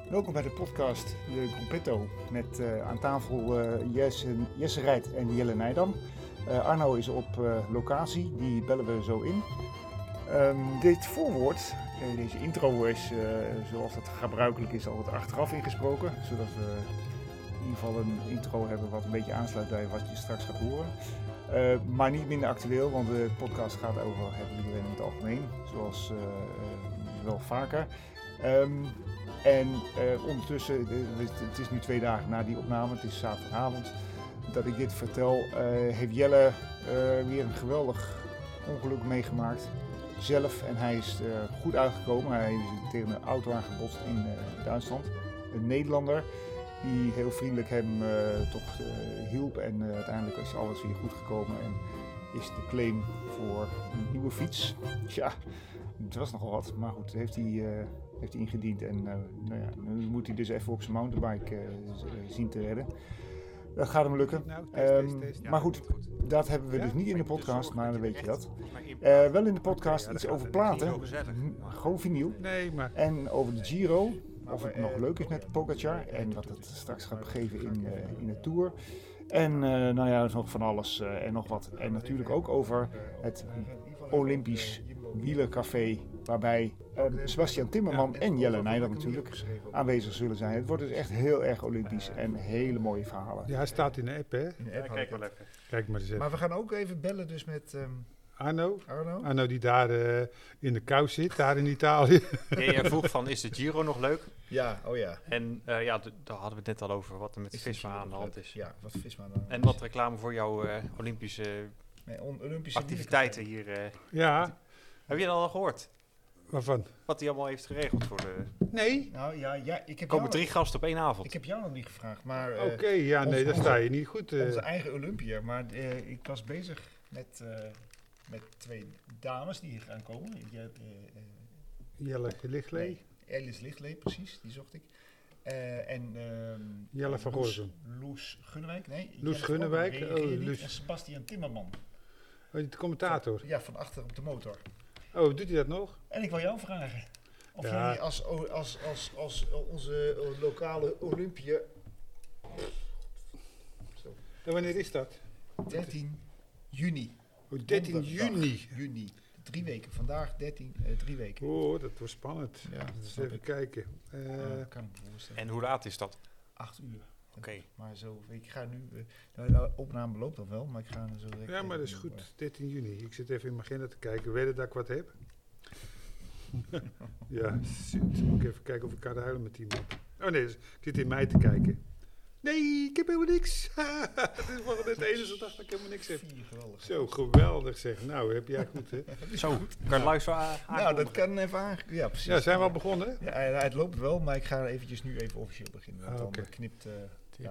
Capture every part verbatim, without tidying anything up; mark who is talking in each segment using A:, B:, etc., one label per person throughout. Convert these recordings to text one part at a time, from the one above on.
A: Welkom bij de podcast De Gruppetto met uh, aan tafel uh, Jesse, Jesse Rijt en Jelle Nijdam. Uh, Arno is op uh, locatie, die bellen we zo in. Um, dit voorwoord, uh, deze intro is uh, zoals dat gebruikelijk is altijd achteraf ingesproken. Zodat we in ieder geval een intro hebben wat een beetje aansluit bij wat je straks gaat horen. Uh, maar niet minder actueel, want de podcast gaat over het wielrennen in het algemeen, zoals uh, uh, wel vaker. Um, en uh, ondertussen, uh, het is nu twee dagen na die opname, het is zaterdagavond, dat ik dit vertel, uh, heeft Jelle uh, weer een geweldig ongeluk meegemaakt. Zelf, en hij is uh, goed uitgekomen. Hij is tegen een auto aangebotst in uh, Duitsland. Een Nederlander die heel vriendelijk hem uh, toch uh, hielp. En uh, uiteindelijk is alles weer goed gekomen. En is de claim voor een nieuwe fiets. Tja, het was nogal wat. Maar goed, heeft hij, uh, heeft hij ingediend. En uh, nou ja, nu moet hij dus even op zijn mountainbike uh, zien te redden. Dat gaat hem lukken. Nou, test, um, test, test. Ja, maar goed, goed, dat hebben we ja? dus niet in de podcast, maar dan weet je dat. Uh, wel in de podcast okay, ja, iets over platen, gewoon vinyl. Nee, maar... En over de Giro, of het nog leuk is met Pogacar en wat het straks gaat begeven in, uh, in de Tour. En uh, nou ja, nog van alles uh, en nog wat. En natuurlijk ook over het Olympisch wielercafé, waarbij uh, Sebastian Timmerman en Jelle Nijdam natuurlijk aanwezig zullen zijn. Het wordt dus echt heel erg Olympisch en hele mooie verhalen.
B: Ja, hij staat in de app, hè?
C: In de app, ja, kijk wel even.
B: Kijk maar eens even.
A: Maar we gaan ook even bellen dus met um,
B: Arno.
A: Arno.
B: Arno die daar uh, in de kou zit, daar in Italië.
C: Ja, jij vroeg van, is de Giro nog leuk?
A: Ja, oh ja.
C: En uh, ja, d- daar hadden we het net al over, wat er met Visma aan de hand is.
A: Ja, wat Visma aan de hand is.
C: En wat reclame voor jouw uh, Olympische,
A: nee, on- Olympische
C: activiteiten hier. Uh,
B: ja.
C: Heb je dat al gehoord?
B: Waarvan?
C: Wat hij allemaal heeft geregeld voor de...
B: Nee.
A: Nou ja, ja ik heb
C: er komen
A: jou,
C: drie gasten op één avond.
A: Ik heb jou nog niet gevraagd, maar... Uh,
B: Oké, okay, ja, nee, daar sta je niet goed. Uh.
A: Onze eigen Olympia, maar uh, ik was bezig met, uh, met twee dames die hier gaan komen. Je, uh, uh,
B: Jelle Lichtlee.
A: Nee, Alice Lichtlee, precies, die zocht ik. Uh, en uh,
B: Jelle van Goorsum.
A: Loes Gunnewijk, nee.
B: Loes Gunnewijk,
A: oh, Loes. En Sebastian Timmerman.
B: Oh, de commentator?
A: Van, ja, van achter op de motor.
B: Oh, doet hij dat nog?
A: En ik wil jou vragen. Of
B: ja.
A: jullie als, als, als, als onze lokale Olympia...
B: Zo. En wanneer is dat?
A: dertien juni.
B: Oh, dertien juni.
A: Juni. Drie weken. Vandaag dertien, uh, drie weken.
B: Oh, dat wordt spannend.
A: Ja, dat
B: dus even ik. kijken. Uh,
A: ja, kan ik me voorstellen.
C: En hoe laat is dat?
A: Acht uur.
C: Oké. Okay.
A: Maar zo, ik ga nu... Uh, nou, de opname loopt dan wel, maar ik ga zo...
B: Ja, maar dat is goed. Uh, dertien juni. Ik zit even in mijn agenda te kijken. Weet je dat ik wat heb? Ja, zit. Moet ik even kijken of ik kan huilen met iemand. Oh nee, dus, ik zit in mei te kijken. Nee, ik heb helemaal niks. Dat is wel net de enige dag dat ik helemaal niks heb.
A: Geweldig.
B: Zo, geweldig zeg. Nou, heb jij goed, hè?
C: Zo, goed. Kan je luisteren aan?
A: Nou, dat kan even aan. Ja, precies.
B: Ja, zijn we al begonnen?
A: Ja, het loopt wel, maar ik ga eventjes nu even officieel beginnen. Want ah, okay. dan knipt... Uh, ja,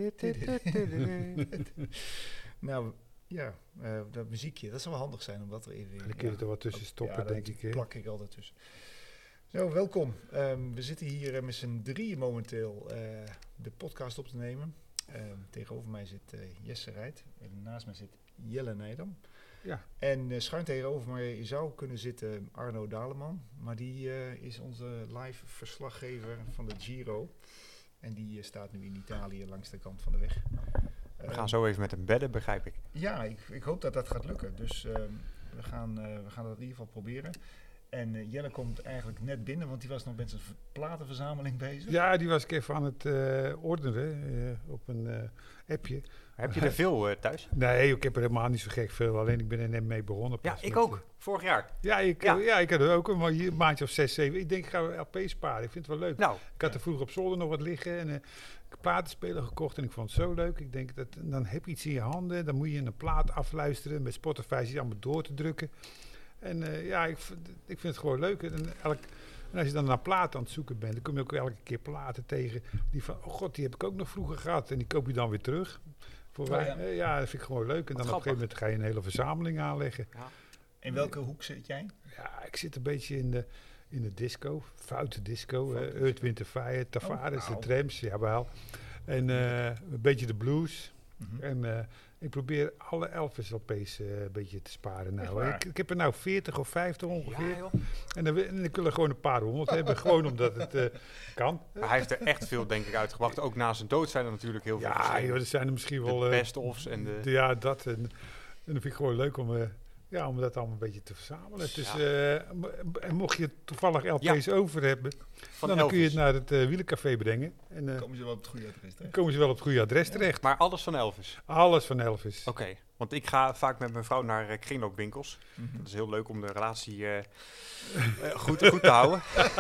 A: nou, ja, uh, dat muziekje, dat zou wel handig zijn om dat er even...
B: Dan kun je ja, er wat tussen stoppen, ja, denk ik.
A: Ja, plak ik altijd tussen. Zo, welkom. Um, we zitten hier uh, met z'n drieën momenteel uh, de podcast op te nemen. Uh, tegenover mij zit uh, Jesse Rijt en naast mij zit Jelle Nijdam.
B: Ja.
A: En uh, schuin tegenover mij zou kunnen zitten Arno Daleman, maar die uh, is onze live verslaggever van de Giro. En die uh, staat nu in Italië langs de kant van de weg.
C: We gaan uh, zo even met hem bedden, begrijp ik.
A: Ja, ik, ik hoop dat dat gaat lukken. Dus uh, we, gaan, uh, we gaan dat in ieder geval proberen. En uh, Jelle komt eigenlijk net binnen, want die was nog met zijn platenverzameling bezig.
B: Ja, die was ik even aan het uh, ordenen uh, op een uh, appje.
C: Heb je er veel uh, thuis?
B: Nee, ik heb er helemaal niet zo gek veel. Alleen ik ben er net mee begonnen.
C: Ja, ik ook. Uh, Vorig jaar.
B: Ja, ik, ja. Uh, ja, ik had er ook een maandje of zes, zeven. Ik denk, ik ga L P sparen. Ik vind het wel leuk.
C: Nou,
B: ik had ja. er vroeger op zolder nog wat liggen. En uh, ik heb platenspeler gekocht en ik vond het zo leuk. Ik denk, dat dan heb je iets in je handen. Dan moet je een plaat afluisteren. Met Spotify zit je allemaal door te drukken. En uh, ja, ik, ik vind het gewoon leuk. En, elk, en als je dan naar platen aan het zoeken bent, dan kom je ook elke keer platen tegen. Die van, oh god, die heb ik ook nog vroeger gehad. En die koop je dan weer terug. Voor oh, wij, ja. Uh, ja, dat vind ik gewoon leuk. En dan op een gegeven moment ga je een hele verzameling aanleggen. Ja.
A: In welke hoek zit jij?
B: Ja, ik zit een beetje in de, in de disco. Foute disco. Foute uh, Earth, Wind and Fire, Tavares, oh, wow. de Trams, jawel. En uh, een beetje de blues.
A: Mhm.
B: En uh, ik probeer alle Elvis L P's uh, een beetje te sparen. Nou. Ik, ik heb er nou veertig of vijftig ongeveer.
C: Ja, joh.
B: En dan, en dan kunnen we gewoon een paar honderd hebben. Gewoon omdat het uh, kan.
C: Maar hij heeft er echt veel, denk ik, uitgebracht. Ook na zijn dood zijn er natuurlijk heel veel
B: Ja,
C: verschillende.
B: joh, er zijn er misschien wel...
C: De
B: Uh,
C: best-ofs en de...
B: de... Ja, dat. En, en dat vind ik gewoon leuk om... Uh, Ja, om dat allemaal een beetje te verzamelen. Dus ja. uh, mocht je toevallig L P's ja. over hebben, Van dan Elvis. Kun je het naar het uh, wielercafé brengen. En, uh,
A: komen ze wel op het goede adres terecht.
B: Komen ze wel op het goede adres ja. terecht.
C: Maar alles van Elvis?
B: Alles van Elvis.
C: Oké, okay. Want ik ga vaak met mijn vrouw naar uh, kringloopwinkels. Mm-hmm. Dat is heel leuk om de relatie uh, uh, goed, goed te houden.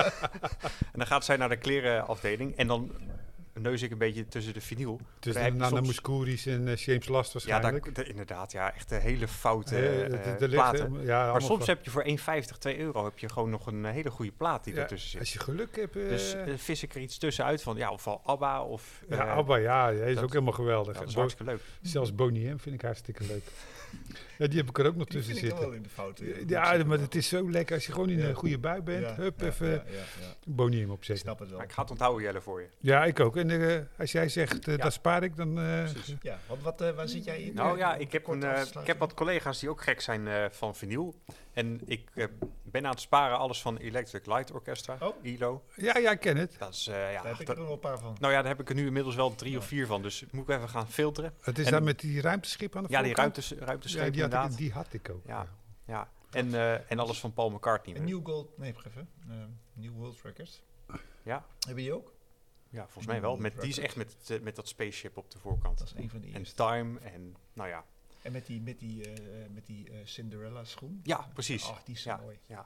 C: En dan gaat zij naar de klerenafdeling en dan... neus ik een beetje tussen de vinyl.
B: Dus de Nana Mouskouris en uh, James Last waarschijnlijk.
C: Ja, daar, de, inderdaad. Ja, echt een hele foute uh, de, de, de platen. Ligt, ja, maar soms heb je voor één vijftig, twee euro heb je gewoon nog een hele goede plaat die ja, ertussen zit.
B: Als je geluk hebt. Uh,
C: dus uh, vis ik er iets tussenuit van, ja, of al ABBA of...
B: Uh, ja, ABBA, ja. Hij is
C: dat,
B: ook helemaal geweldig.
C: Ja, dat is hartstikke leuk.
B: Zelfs Boney M vind ik hartstikke leuk. Ja, die heb ik er ook nog
A: die
B: tussen
A: vind
B: zitten.
A: Ik wel in de fouten,
B: ja, ja maar het is zo lekker als je gewoon in ja. een goede bui bent. Ja, hup, ja, even ja, ja, ja. Boney M opzetten.
A: Ik snap het wel.
C: Maar ik ga het onthouden, Jelle, voor je.
B: Ja, ik ook. En uh, als jij zegt, uh, ja. dat spaar ik, dan... Uh,
A: ja, wat, wat, uh, waar zit jij in?
C: Nou ja, ik heb, een, uh, ik heb wat collega's die ook gek zijn uh, van vinyl. En ik uh, ben aan het sparen alles van Electric Light Orchestra, oh. E L O.
B: Ja, ja, ik ken het.
C: Dat is, uh, ja,
A: daar heb ik
C: dat,
A: er nog een paar van.
C: Nou ja, daar heb ik er nu inmiddels wel drie ja. of vier van. Dus moet ik even gaan filteren.
B: Het is
C: en,
B: dan met die ruimteschip aan de
C: ja,
B: voorkant?
C: Ja, die ruimtes, ruimteschip
B: ja, die
C: inderdaad.
B: Had ik, die had ik ook.
C: Ja, ja. En, uh, en alles van Paul McCartney.
A: En New Gold, nee, even. Uh, New World Records.
C: Ja.
A: Hebben die ook?
C: Ja, volgens mij wel. Met, die is echt met, uh, met dat spaceship op de voorkant.
A: Dat is een van de eerste.
C: En Time en, nou ja.
A: En met die, met die, uh, met die uh, Cinderella schoen?
C: Ja, precies.
A: Ach, die is zo
C: ja,
A: mooi.
C: Ja.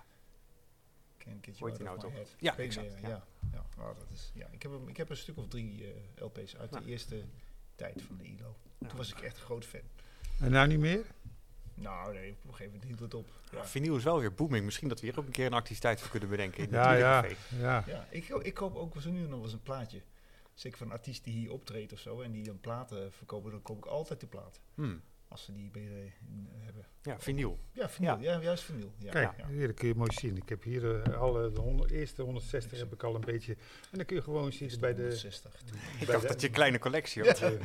A: Can't get
C: you out
A: nou
C: of my
A: toch?
C: head. Ja, exact.
A: Meer, ja. ja. ja. Oh, dat is, ja. Ik, heb een, ik heb een stuk of drie uh, L P's uit ja. de eerste tijd van de E L O. Ja. Toen was ik echt een groot fan.
B: En nou niet meer?
A: Nou nee, op een gegeven moment hield het op.
C: Ja. Ja, vinyl is wel weer booming. Misschien dat we hier ook een keer een activiteit voor kunnen bedenken. In
B: ja, ja,
A: ja. ja. Ik, ik koop ook zo nu nog eens een plaatje. Zeker van een artiest die hier optreedt of zo en die een platen verkopen, dan koop ik altijd de plaat.
C: Hmm.
A: Als ze die bij de, in, uh, hebben.
C: Ja, vinyl.
A: Ja, vinyl. Ja, ja juist vinyl. Ja.
B: Kijk,
A: ja.
B: hier kun je mooi zien. Ik heb hier uh, alle de honderd, eerste honderdzestig heb ik al een beetje. En dan kun je gewoon zien bij de...
A: honderdzestig.
C: Ik dacht de, dat je een kleine collectie
B: had. Ja. Nou,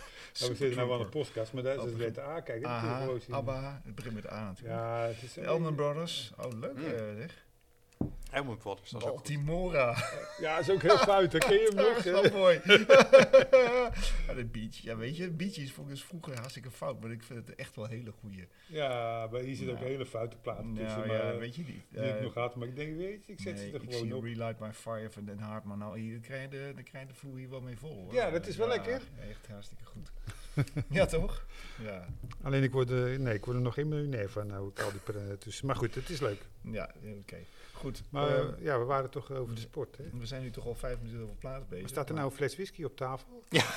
B: we zitten nou wel een podcast, maar daar is het met de A. Kijk,
A: dat kun je gewoon zien. ABBA, het begint met de A natuurlijk.
B: Ja, het is...
A: De Allman Brothers. Oh, leuk mm. uh, zeg.
C: Allman Brothers, dat is
A: Baltimora.
B: Ook ja, dat is ook heel fout. Dan ken je hem nog.
A: Dat is wel mooi. Ja, de Beach. Ja, weet je, Beach is volgens vroeger hartstikke fout, maar ik vind het echt wel een hele goeie.
B: Ja, maar hier zit ja. ook een hele foute platen
A: nou,
B: tussen.
A: Ja,
B: maar,
A: weet je niet.
B: Die uh, ik nog had, maar ik denk, weet je, ik zet
A: nee,
B: ze er
A: ik
B: gewoon
A: zie
B: op.
A: Relight My Fire van Den Haag, maar nou, hier krijg je de, de, krijg je de vloer hier wel mee vol. Hoor.
B: Ja, dat is wel
A: ja,
B: lekker.
A: Echt hartstikke goed. Ja, toch? Ja.
B: Alleen ik word, uh, nee, ik word er nog geen miljonair van, nou, ik al die uh, tussen. Maar goed, het is leuk.
A: Ja, oké. Okay. Goed.
B: Maar uh, ja, we waren toch over de sport, hè?
A: We zijn nu toch al vijf minuten over plaats bezig.
B: Maar staat er nou een fles whisky op tafel?
C: Ja.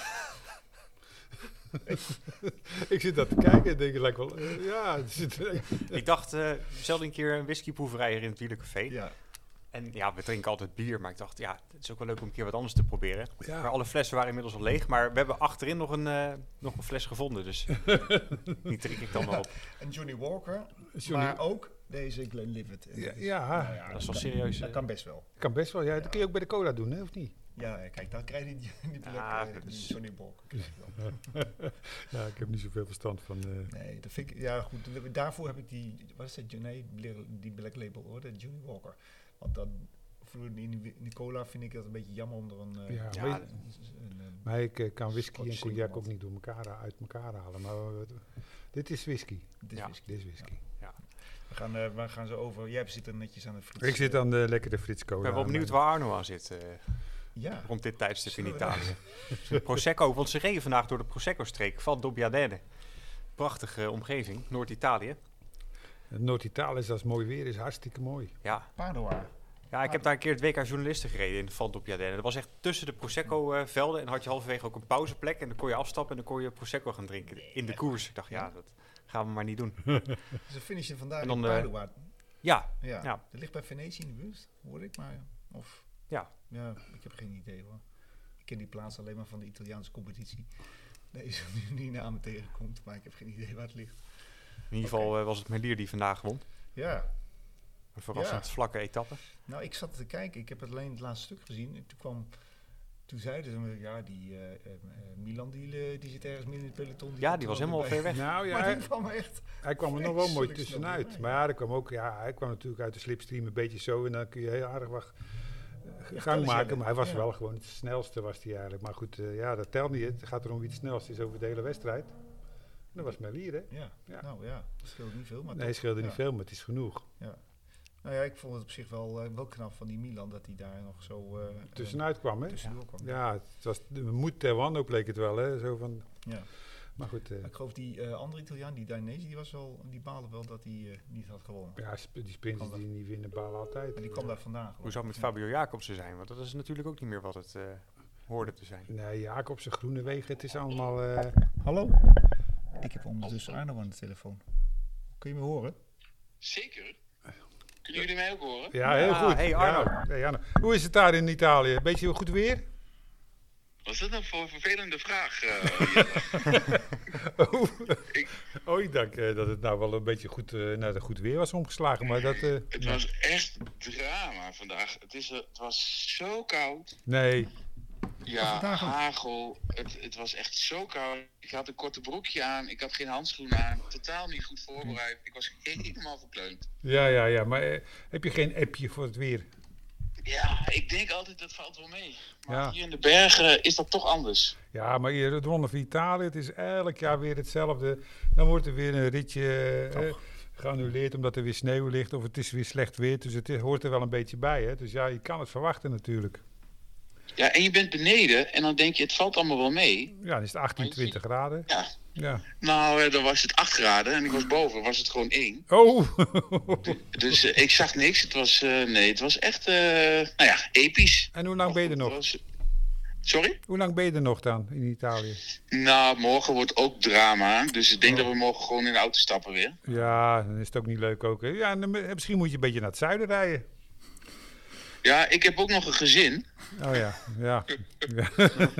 B: Ik zit dat te kijken en denk ik, lijkt wel, uh, ja. Zit, uh,
C: ik dacht, uh, zelden een keer een whiskyproeverij hier in het wielercafé.
A: Ja.
C: En ja, we drinken altijd bier, maar ik dacht, ja, het is ook wel leuk om een keer wat anders te proberen.
B: Ja.
C: Maar alle flessen waren inmiddels al leeg, maar we hebben achterin nog een, uh, nog een fles gevonden, dus die drink ik dan wel op.
A: En Johnny Walker, Johnny maar ook deze Glenlivet.
B: Ja, ja.
C: Nou ja, dat is wel serieus.
A: Dat, dat kan best wel.
B: Kan best wel, ja, ja. Dat kun je ook bij de cola doen, hè, of niet?
A: Ja, kijk, dan krijg je die, die plek,
C: ja,
A: uh, die Johnny Walker.
B: Ja, ik heb niet zoveel verstand van... Uh...
A: Nee, dat vind ik, ja goed, daarvoor heb ik die, wat is dat, nee, die Black Label hoor, de Johnny Walker. Want dan... In die cola vind ik dat een beetje jammer om er een... Uh,
B: ja,
A: ja,
B: maar,
A: een, een, een
B: maar ik uh, kan whisky en cognac ook niet door elkaar, uit elkaar halen. Maar uh, dit is whisky.
A: Dit is
C: ja.
A: whisky.
B: Dit is whisky.
C: Ja. Ja.
A: We, gaan, uh, we gaan zo over... Jij zit er netjes aan de Frits.
B: Ik zit aan de lekkere Frits cola.
C: Ik ben wel benieuwd waar Arno aan zit. Uh,
A: ja.
C: Rond dit tijdstip in Italië. Prosecco, want ze reden vandaag door de Prosecco-streek van Dobbiadene. Prachtige omgeving, Noord-Italië.
B: Noord-Italië is als mooi weer, is hartstikke mooi.
C: Ja.
A: Padua.
C: Ja, ik heb daar een keer het W K journalisten gereden in Val d'Oppiadene. Dat was echt tussen de Prosecco-velden. Uh, en dan had je halverwege ook een pauzeplek. En dan kon je afstappen en dan kon je Prosecco gaan drinken in de koers. Ik dacht, ja, dat gaan we maar niet doen.
A: Dus de finish vandaag in Padua.
C: Ja.
A: ja.
C: ja.
A: Dat ligt bij Venetië in de buurt, hoor ik maar. Of,
C: ja.
A: Ja, ik heb geen idee hoor. Ik ken die plaats alleen maar van de Italiaanse competitie. Deze nu niet naar me tegenkomt, maar ik heb geen idee waar het ligt.
C: In ieder geval okay. uh, was het Merlier die vandaag won.
A: Ja.
C: Een verrassend ja. vlakke etappe.
A: Nou, ik zat te kijken. Ik heb het alleen het laatste stuk gezien. En toen kwam toen zeiden ze, ja, die uh, uh, Milan die, uh, die zit ergens midden in het peloton. Die
C: ja, die was helemaal ver weg.
B: Nou, ja,
A: maar
B: hij,
A: die kwam echt...
B: hij kwam er nog wel mooi tussenuit. Maar ja, hij kwam, ook, ja, hij kwam natuurlijk uit de slipstream een beetje zo. En dan kun je heel aardig wat uh, gang maken. Maar hij was ja. wel gewoon het snelste, was hij eigenlijk. Maar goed, uh, ja, dat telt niet. Het gaat erom wie het snelst is over de hele wedstrijd. Dat was Merlier, hè?
A: Ja. ja, nou ja, dat scheelde niet veel. Maar
B: nee, het scheelde ja. niet veel, maar het is genoeg.
A: Ja. Nou ja, ik vond het op zich wel, uh, wel knap van die Milan dat hij daar nog zo... Uh,
B: tussenuit kwam, hè?
A: Tussendoor kwam.
B: Ja, het was de moed ter wanhoop leek het wel, hè? Zo van...
A: Ja.
B: Maar goed... Uh,
A: ik geloof die uh, andere Italiaan, die Dainese, die, was wel, die baalde wel dat hij uh, niet had gewonnen.
B: Ja, die sprinters die niet winnen balen altijd.
A: En die kwam daar vandaan.
C: Hoe zou het met Fabio Jacobsen zijn? Want dat is natuurlijk ook niet meer wat het uh, hoorde te zijn.
B: Nee, Jacobsen, Groene Wegen, het is allemaal... Uh...
A: Hallo? Ik heb ondertussen Arno aan de telefoon. Kun je me horen?
D: Zeker. Kunnen jullie mij ook horen?
B: Ja, heel ja, goed.
C: Hey Arno.
B: Ja, hey Arno. Hoe is het daar in Italië? Beetje goed weer?
D: Wat is dat nou voor een vervelende vraag?
B: Uh, oh. ik, oh, ik dacht uh, dat het nou wel een beetje goed, uh, naar de goed weer was omgeslagen. Maar dat, uh,
D: het
B: nou.
D: was echt drama vandaag. Het, is, uh, het was zo koud.
B: Nee.
D: Ja, hagel. Het, het was echt zo koud. Ik had een korte broekje aan. Ik had geen handschoenen aan. Totaal niet goed voorbereid. Ik was helemaal verkleumd.
B: Ja, ja, ja. Maar uh, heb je geen appje voor het weer?
D: Ja, ik denk altijd dat valt wel mee. Maar
B: ja.
D: hier in de bergen is dat toch anders.
B: Ja, maar hier het Ronde van Italië, het is elk jaar weer hetzelfde. Dan wordt er weer een ritje uh, geannuleerd omdat er weer sneeuw ligt. Of het is weer slecht weer. Dus het is, hoort er wel een beetje bij. Hè? Dus ja, je kan het verwachten natuurlijk.
D: Ja, en je bent beneden en dan denk je, het valt allemaal wel mee.
B: Ja, dan is het achttien, twintig graden.
D: Ja.
B: ja.
D: Nou, uh, dan was het acht graden en ik was boven, was het gewoon één.
B: Oh!
D: dus uh, ik zag niks. Het was, uh, nee, het was echt, uh, nou ja, episch.
B: En hoe lang ben je er nog?
D: Was... Sorry?
B: Hoe lang ben je er nog dan in Italië?
D: Nou, morgen wordt ook drama. Dus ik denk oh. dat we morgen gewoon in de auto stappen weer.
B: Ja, dan is het ook niet leuk ook. Hè? Ja, dan, misschien moet je een beetje naar het zuiden rijden.
D: Ja, ik heb ook nog een gezin.
B: Oh ja, ja. ja.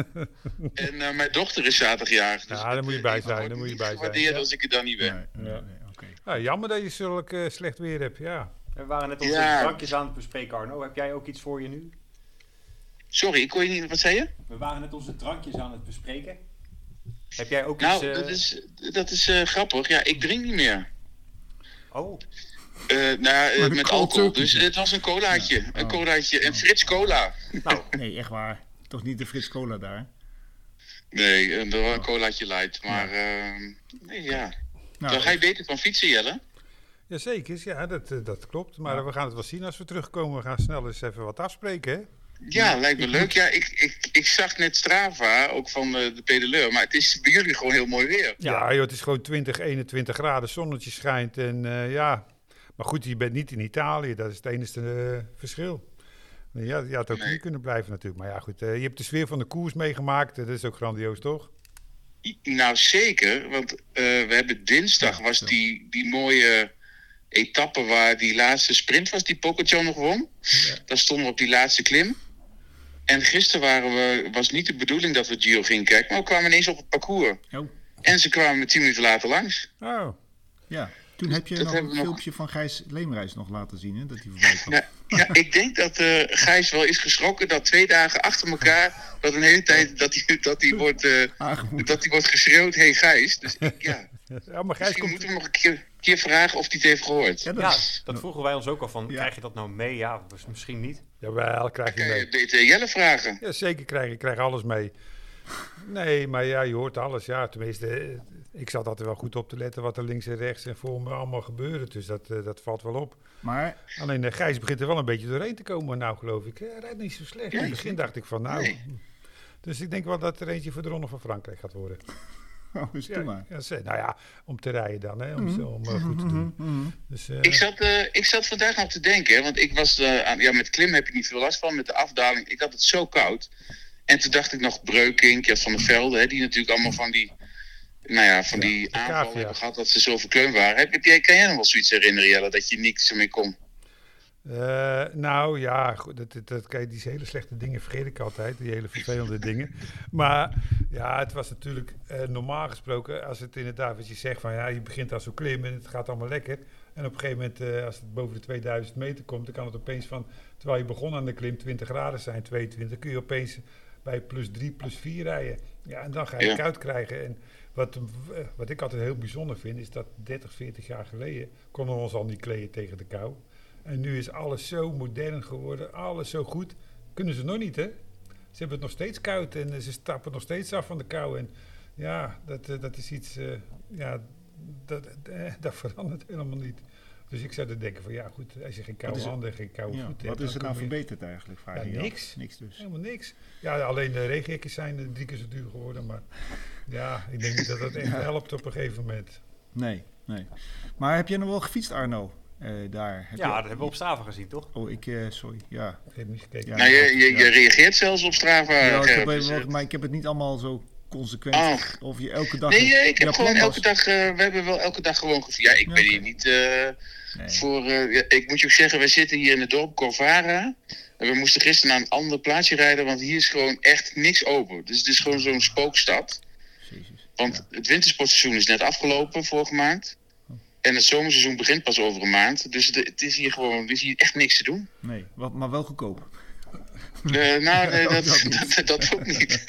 D: en uh, mijn dochter is zaterdagjarig. Dus
B: ja, daar moet je bij zijn. Daar moet je bij zijn.
D: Ja. als ik er dan niet ben.
B: Nee, nee, nee, okay. ja, jammer dat je zulk uh, slecht weer hebt, ja.
C: We waren net onze ja. drankjes aan het bespreken, Arno. Heb jij ook iets voor je nu?
D: Sorry, ik kon je niet... Wat zei je?
C: We waren net onze drankjes aan het bespreken. Heb jij ook
D: nou,
C: iets...
D: Nou, uh... dat is, dat is uh, grappig. Ja, ik drink niet meer.
C: Oh.
D: Uh, nou, uh, met alcohol. Dus het was een colaatje. Ja. Een colaatje. En Frits Cola.
A: Nou. Nee, echt waar. Toch niet de Frits Cola daar?
D: Nee, een, een colaatje light. Maar ja. Uh, nee, ja. Nou, dan ga je beter van fietsen, Jelle.
B: Jazeker, ja, dat, dat klopt. Maar ja. we gaan het wel zien als we terugkomen. We gaan snel eens even wat afspreken, hè?
D: Ja, lijkt me leuk. Ja, ik, ik, ik zag net Strava, ook van de, de pedaleur. Maar het is bij jullie gewoon heel mooi weer.
B: Ja, joh, het is gewoon twintig, eenentwintig graden. Zonnetje schijnt en uh, ja... Maar goed, je bent niet in Italië, dat is het enige uh, verschil. Ja, je had ook nee. niet kunnen blijven natuurlijk. Maar ja, goed, uh, je hebt de sfeer van de koers meegemaakt. Dat is ook grandioos, toch?
D: Nou, zeker. Want uh, we hebben dinsdag, was die, die mooie etappe waar die laatste sprint was, die Pogacar nog won. Ja. Daar stonden we op die laatste klim. En gisteren waren we, was niet de bedoeling dat we Giro gingen kijken, maar we kwamen ineens op het parcours. Oh. En ze kwamen tien minuten later langs.
B: Oh,
A: ja. Toen heb je dat nog een filmpje nog... van Gijs Leemreis nog laten zien, hè? Dat hij voorbij kwam.
D: Ja, ja, ik denk dat uh, Gijs wel is geschrokken dat twee dagen achter elkaar, dat een hele tijd dat hij dat die wordt, uh, dat die wordt geschreeuwd, hey Gijs. Dus ik, ja, ja maar Gijs misschien komt... moeten we nog een keer, keer vragen of hij het heeft gehoord.
C: Ja, dat, ja, dat vroegen wij ons ook al van, ja. Krijg je dat nou mee? Ja, misschien niet.
B: Jawel, krijg je
D: dan
B: mee.
D: Kan je beter Jelle vragen?
B: Ja, zeker krijg ik krijg alles mee. Nee, maar ja, je hoort alles. Ja, tenminste, ik zat altijd wel goed op te letten wat er links en rechts en voor me allemaal gebeurde. Dus dat, uh, dat valt wel op.
A: Maar...
B: Alleen uh, Gijs begint er wel een beetje doorheen te komen nou, geloof ik. Hij rijdt niet zo slecht. Ja, in het begin dacht ik van, nou... Nee. Dus ik denk wel dat er eentje voor de Ronde van Frankrijk gaat worden.
A: Oh, dus
B: ja,
A: maar.
B: Ja, nou ja, om te rijden dan, hè, om, mm-hmm. om uh, goed te doen.
A: Mm-hmm.
D: Dus, uh, ik, zat, uh, ik zat vandaag nog te denken, want ik was, uh, aan, ja, met klimmen heb je niet veel last van, met de afdaling. Ik had het zo koud. En toen dacht ik nog Breukink, ja, Van der Velde, hè, die natuurlijk allemaal van die, nou ja, van ja, die aanvallen kaaf, ja. hebben gehad dat ze zo verkleumd waren. Heb, heb jij, kan jij nog wel zoiets herinneren, Jelle, dat je niks meer kon?
B: Uh, nou ja, goed, dat, dat, dat, kijk, die hele slechte dingen vergeet ik altijd, die hele vervelende dingen. Maar ja, het was natuurlijk uh, normaal gesproken, als het inderdaad wat je zegt van ja, je begint al zo klimmen en het gaat allemaal lekker. En op een gegeven moment, uh, als het boven de tweeduizend meter komt, dan kan het opeens van, terwijl je begon aan de klim, twintig graden zijn, tweeëntwintig, kun je opeens bij plus drie, plus vier rijden. Ja, en dan ga je
D: Ja.
B: koud krijgen. En wat, uh, wat ik altijd heel bijzonder vind, is dat dertig, veertig jaar geleden konden we ons al niet kleden tegen de kou. En nu is alles zo modern geworden, alles zo goed. Kunnen ze nog niet, hè? Ze hebben het nog steeds koud en ze stappen nog steeds af van de kou. En ja, dat, uh, dat is iets, uh, ja, dat, uh, dat verandert helemaal niet. Dus ik zou dan denken van, ja goed, als je geen koude handen en geen koude
A: ja,
B: voeten
A: wat
B: hebt...
A: is er
B: dan
A: nou
B: kom je-
A: verbeterd eigenlijk? Vraag
B: Ja,
A: je je af.
B: niks.
A: Niks dus.
B: Helemaal niks. Ja, alleen de regenhekken zijn uh, drie keer zo duur geworden, maar ja, ik denk niet dat dat echt helpt op een gegeven moment.
A: Nee, nee. Maar heb jij nog wel gefietst, Arno? Eh, daar. Heb
C: Ja,
A: je-
C: dat hebben we op Strava gezien, toch?
A: Oh, ik, eh, sorry. Ja.
B: Ik heb niet gekeken.
A: Ja.
D: Nou, je, je, je
A: Ja.
D: reageert zelfs op Strava,
A: Ja, ik heb,
D: Gerrit,
A: eh,
D: dus,
A: wel-
D: eh,
A: maar ik heb het niet allemaal zo consequent.
D: Oh.
A: Of je elke dag.
D: Nee, eh, ik heb
A: jouw
D: gewoon
A: plan
D: elke
A: was-
D: dag, eh, we hebben wel elke dag gewoon gefietst. Ja, ik
A: Ja,
D: ben
A: oké.
D: hier niet eh,
A: Nee.
D: voor, eh, ja, ik moet je ook zeggen, wij zitten hier in het dorp Corvara. En we moesten gisteren naar een ander plaatsje rijden, want hier is gewoon echt niks open. Dus het is gewoon zo'n spookstad.
A: Jezus.
D: Want
A: Ja.
D: het wintersportseizoen is net afgelopen, vorige maand. En het zomerseizoen begint pas over een maand. Dus het, het is hier gewoon, er is hier echt niks te doen.
A: Nee, wat, maar wel goedkoop.
D: Eh, nou, nee,
A: Ook
D: dat,
A: dat niet.
D: dat, dat ook niet.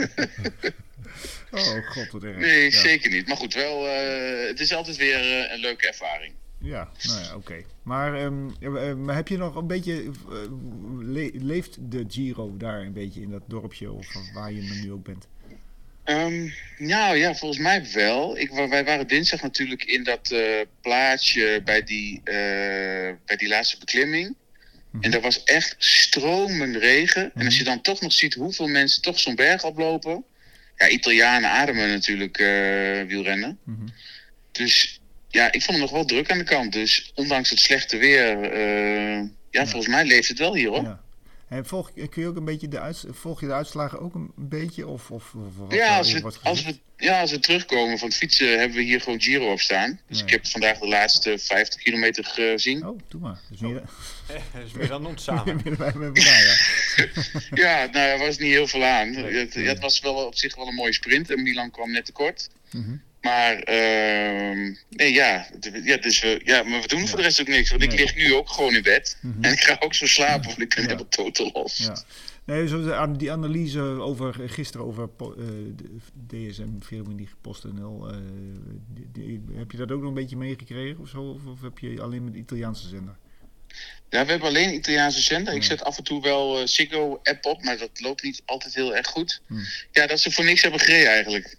A: Oh god, wat erg.
D: Nee,
A: ja.
D: zeker niet. Maar goed, wel, eh, het is altijd weer eh, een leuke ervaring.
A: Ja, nou ja, oké. Maar, ehm, eh, maar heb je nog een beetje... eh, le- leeft de Giro daar een beetje in dat dorpje of waar je nu ook bent?
D: Ehm, nou ja, volgens mij wel. Ik, wa- wij waren dinsdag natuurlijk in dat eh, plaatsje bij die, eh, bij die laatste beklimming.
A: Mhm.
D: En dat was echt stromend regen. En
A: Mhm.
D: als je dan toch nog ziet hoeveel mensen toch zo'n berg oplopen. Ja, Italianen ademen natuurlijk eh, wielrennen.
A: Mhm.
D: Dus ja, ik vond hem nog wel druk aan de kant. Dus ondanks het slechte weer, eh, ja,
A: Ja.
D: volgens mij leeft het wel hier hoor.
A: Ja. En volg, kun je ook een beetje de uits, volg je de uitslagen ook een beetje? Of, of, of wat
D: Ja,
A: er
D: als
A: over
D: we,
A: wordt
D: als,
A: gezegd?
D: we, ja, als we terugkomen van het fietsen, hebben we hier gewoon Giro op staan. Dus
A: Ja.
D: ik heb vandaag de laatste vijftig kilometer gezien.
A: Oh, doe maar. Dus meer,
C: Dat is meer dan ons samen.
A: meer bij met elkaar, ja.
D: Ja, nou, er was niet heel veel aan.
A: Nee.
D: Het, ja, het was wel op zich wel een mooie sprint en Milan kwam net tekort.
A: Mhm.
D: Maar, ehm, nee, ja, het- ja, dus we, ja, maar we doen
A: Ja.
D: voor de rest ook niks. Want ik
A: Nee.
D: lig nu ook gewoon in bed.
A: Mhm.
D: En ik ga ook zo slapen, want ik ben
A: Ja.
D: helemaal totaal los.
A: Ja. Nee, zo de, aan die analyse over eh, gisteren over po- eh, de D S M, Veronique PostNL. eh die, die- heb je dat ook nog een beetje meegekregen of zo? Of, of heb je alleen met de Italiaanse zender?
D: Ja, we hebben alleen Italiaanse zender. Ik
A: Ja.
D: zet af en toe wel uh, Ziggo-app op, maar dat loopt niet altijd heel erg goed.
A: Hmm.
D: Ja, dat ze voor niks hebben gereden eigenlijk.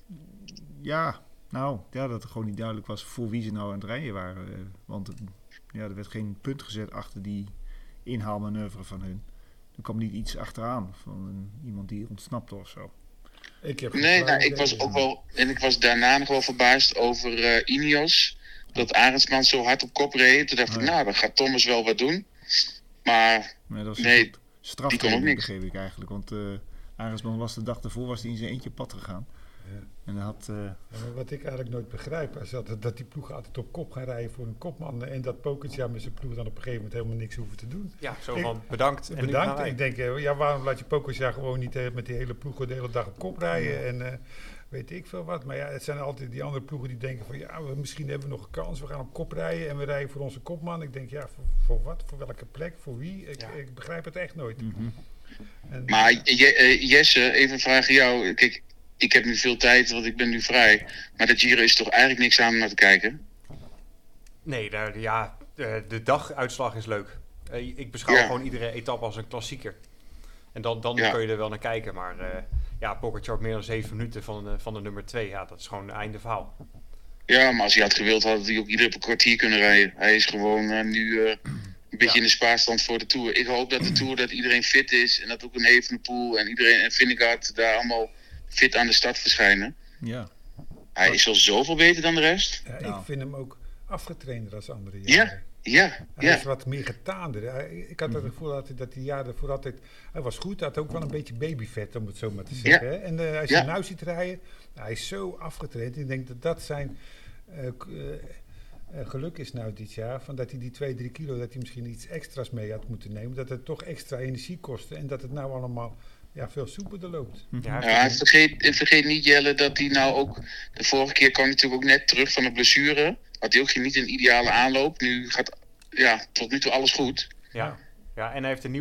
A: Ja, nou, ja, dat het gewoon niet duidelijk was voor wie ze nou aan het rijden waren. eh, want eh, ja, er werd geen punt gezet achter die inhaalmanoeuvre van hun. Er kwam niet iets achteraan van een, iemand die ontsnapte of zo.
B: Ik heb
D: Nee,
B: geen
D: nou,
B: flauw
D: ik was
B: idee.
D: ook wel, en ik was daarna nog wel verbaasd over uh, Ineos. Dat Arendsman zo hard op kop reed. Toen dacht ik,
A: Oh ja.
D: nou, dan gaat Thomas wel wat doen. Maar
A: Maar dat was
D: Nee,
A: een
D: die kon ook
A: straftraining,
D: niks.
A: begreep ik eigenlijk. Want uh, Arendsman was de dag ervoor was hij in zijn eentje pad gegaan.
B: Ja.
A: En hij had... Uh,
B: Ja, maar wat ik eigenlijk nooit begrijp, is dat, dat die ploegen altijd op kop gaan rijden voor een kopman. En dat Pogacar met zijn ploeg dan op een gegeven moment helemaal niks hoeven te doen.
C: Ja, zo
B: Ik-
C: van bedankt. En nu gaan
B: Bedankt.
C: wij.
B: Ik denk, eh, ja, waarom laat je Pogacar gewoon niet eh, met die hele ploegen de hele dag op kop rijden? En eh, weet ik veel wat. Maar ja, het zijn altijd die andere ploegen die denken van, ja, we, misschien hebben we nog een kans. We gaan op kop rijden en we rijden voor onze kopman. Ik denk, ja, voor, voor wat? Voor welke plek? Voor wie? Ik,
C: Ja.
B: ik begrijp het echt nooit.
A: mm-hmm.
B: En,
D: Maar Je- eh, Jesse, even een vraag aan jou. Kijk, ik heb nu veel tijd, want ik ben nu vrij. Maar de Giro is toch eigenlijk niks aan om naar te kijken?
C: Nee, daar, ja, de, de daguitslag is leuk. Eh, ik beschouw
D: Ja.
C: gewoon iedere etappe als een klassieker. En dan, dan
D: Ja.
C: kun je er wel naar kijken. Maar uh, ja, Pogacar op meer dan zeven minuten van de, van de nummer twee. Ja, dat is gewoon het einde verhaal.
D: Ja, maar als hij had gewild, had hij ook ieder op een kwartier kunnen rijden. Hij is gewoon uh, nu uh, een beetje
C: Ja.
D: in de spaarstand voor de Tour. Ik hoop dat de Tour, dat iedereen fit is. En dat ook een Evenepoel en iedereen en Vingegaard daar allemaal fit aan de start verschijnen.
A: ja.
D: Hij is wel zoveel beter dan de rest.
B: ja,
A: Nou.
B: Ik vind hem ook afgetrainder als andere
D: Ja.
B: jaren.
D: Ja,
B: Hij
D: ja.
B: is wat meer getaander. Hij- Ik had het gevoel dat hij, dat die jaren ervoor altijd... Hij was goed, hij had ook wel een beetje babyvet, om het zo maar te zeggen. hè. En uh, als je
D: Ja.
B: hem nou ziet rijden, hij is zo afgetraind. Ik denk dat dat zijn uh, k- uh, uh, geluk is nou dit jaar. Van dat hij die twee, drie kilo, dat hij misschien iets extra's mee had moeten nemen. Dat het toch extra energie kostte. En dat het nou allemaal ja, veel soepeler loopt.
C: Ja,
D: Ja, en vergeet, en vergeet niet, Jelle, dat hij nou ook... De vorige keer kwam hij natuurlijk ook net terug van de blessure. Had hij ook niet een ideale aanloop. Nu gaat ja, tot nu toe alles goed.
C: ja. ja, en hij heeft een nieuwe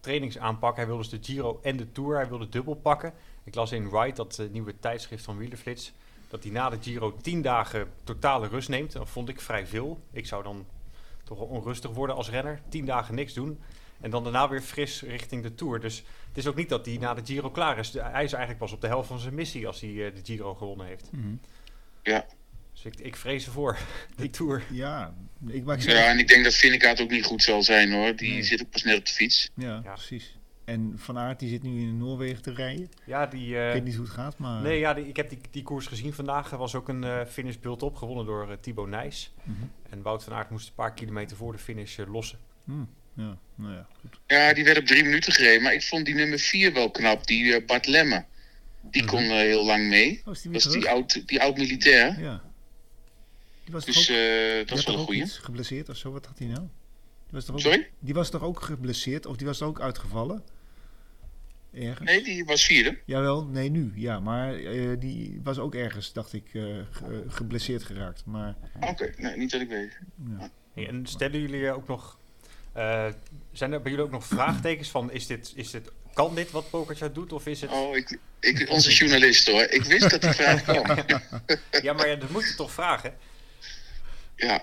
C: trainingsaanpak. Hij wilde dus de Giro en de Tour. Hij wilde dubbel pakken. Ik las in Ride, dat uh, nieuwe tijdschrift van Wielerflits, dat hij na de Giro tien dagen totale rust neemt. Dat vond ik vrij veel. Ik zou dan toch wel onrustig worden als renner. Tien dagen niks doen. En dan daarna weer fris richting de Tour. Dus het is ook niet dat hij na de Giro klaar is. De, hij is eigenlijk pas op de helft van zijn missie als hij uh, de Giro gewonnen heeft.
A: Mm-hmm.
D: Ja.
C: Dus ik, ik vrees ervoor, die Tour.
A: Ja, ik maak
D: Ja, en ik denk dat Vingegaard ook niet goed zal zijn hoor. Die nee. zit ook pas net op de fiets.
A: Ja, ja, precies. En Van Aert die zit nu in Noorwegen te rijden.
C: Ja, die... Uh,
A: ik weet niet hoe het gaat, maar...
C: Nee, ja, die, ik heb die, die koers gezien vandaag. Er was ook een uh, finishbeeld op, gewonnen door uh, Thibaut Nys. Mm-hmm. En Wout van Aert moest een paar kilometer voor de finish uh, lossen.
A: Mm, ja, nou ja, goed.
D: Ja, die werd op drie minuten gereden. Maar ik vond die nummer vier wel knap. Die uh, Bart Lemme. Die mm-hmm. kon uh, heel lang mee.
A: Oh, is die
D: dat is die oud, die oud militair.
A: Ja. Die was
D: dus
A: ook,
D: uh, dat is wel een goeie.
A: Geblesseerd of zo, wat had hij nou? Die was toch ook,
D: Sorry?
A: Die was toch ook geblesseerd of die was toch ook uitgevallen? Ergens?
D: Nee, die was vierde.
A: Jawel, nee nu, ja, maar uh, die was ook ergens, dacht ik, uh, ge- geblesseerd geraakt. Maar...
D: Oké, okay, nee, niet dat ik weet.
C: Ja. Hey, en stellen jullie ook nog, uh, zijn er bij jullie ook nog vraagtekens van, is dit, is dit, kan dit wat Pogačar doet of is het...
D: Oh, ik, ik, onze journalist hoor, ik wist dat die vraag kwam.
C: Ja, maar ja, dat moet je toch vragen?
D: Ja.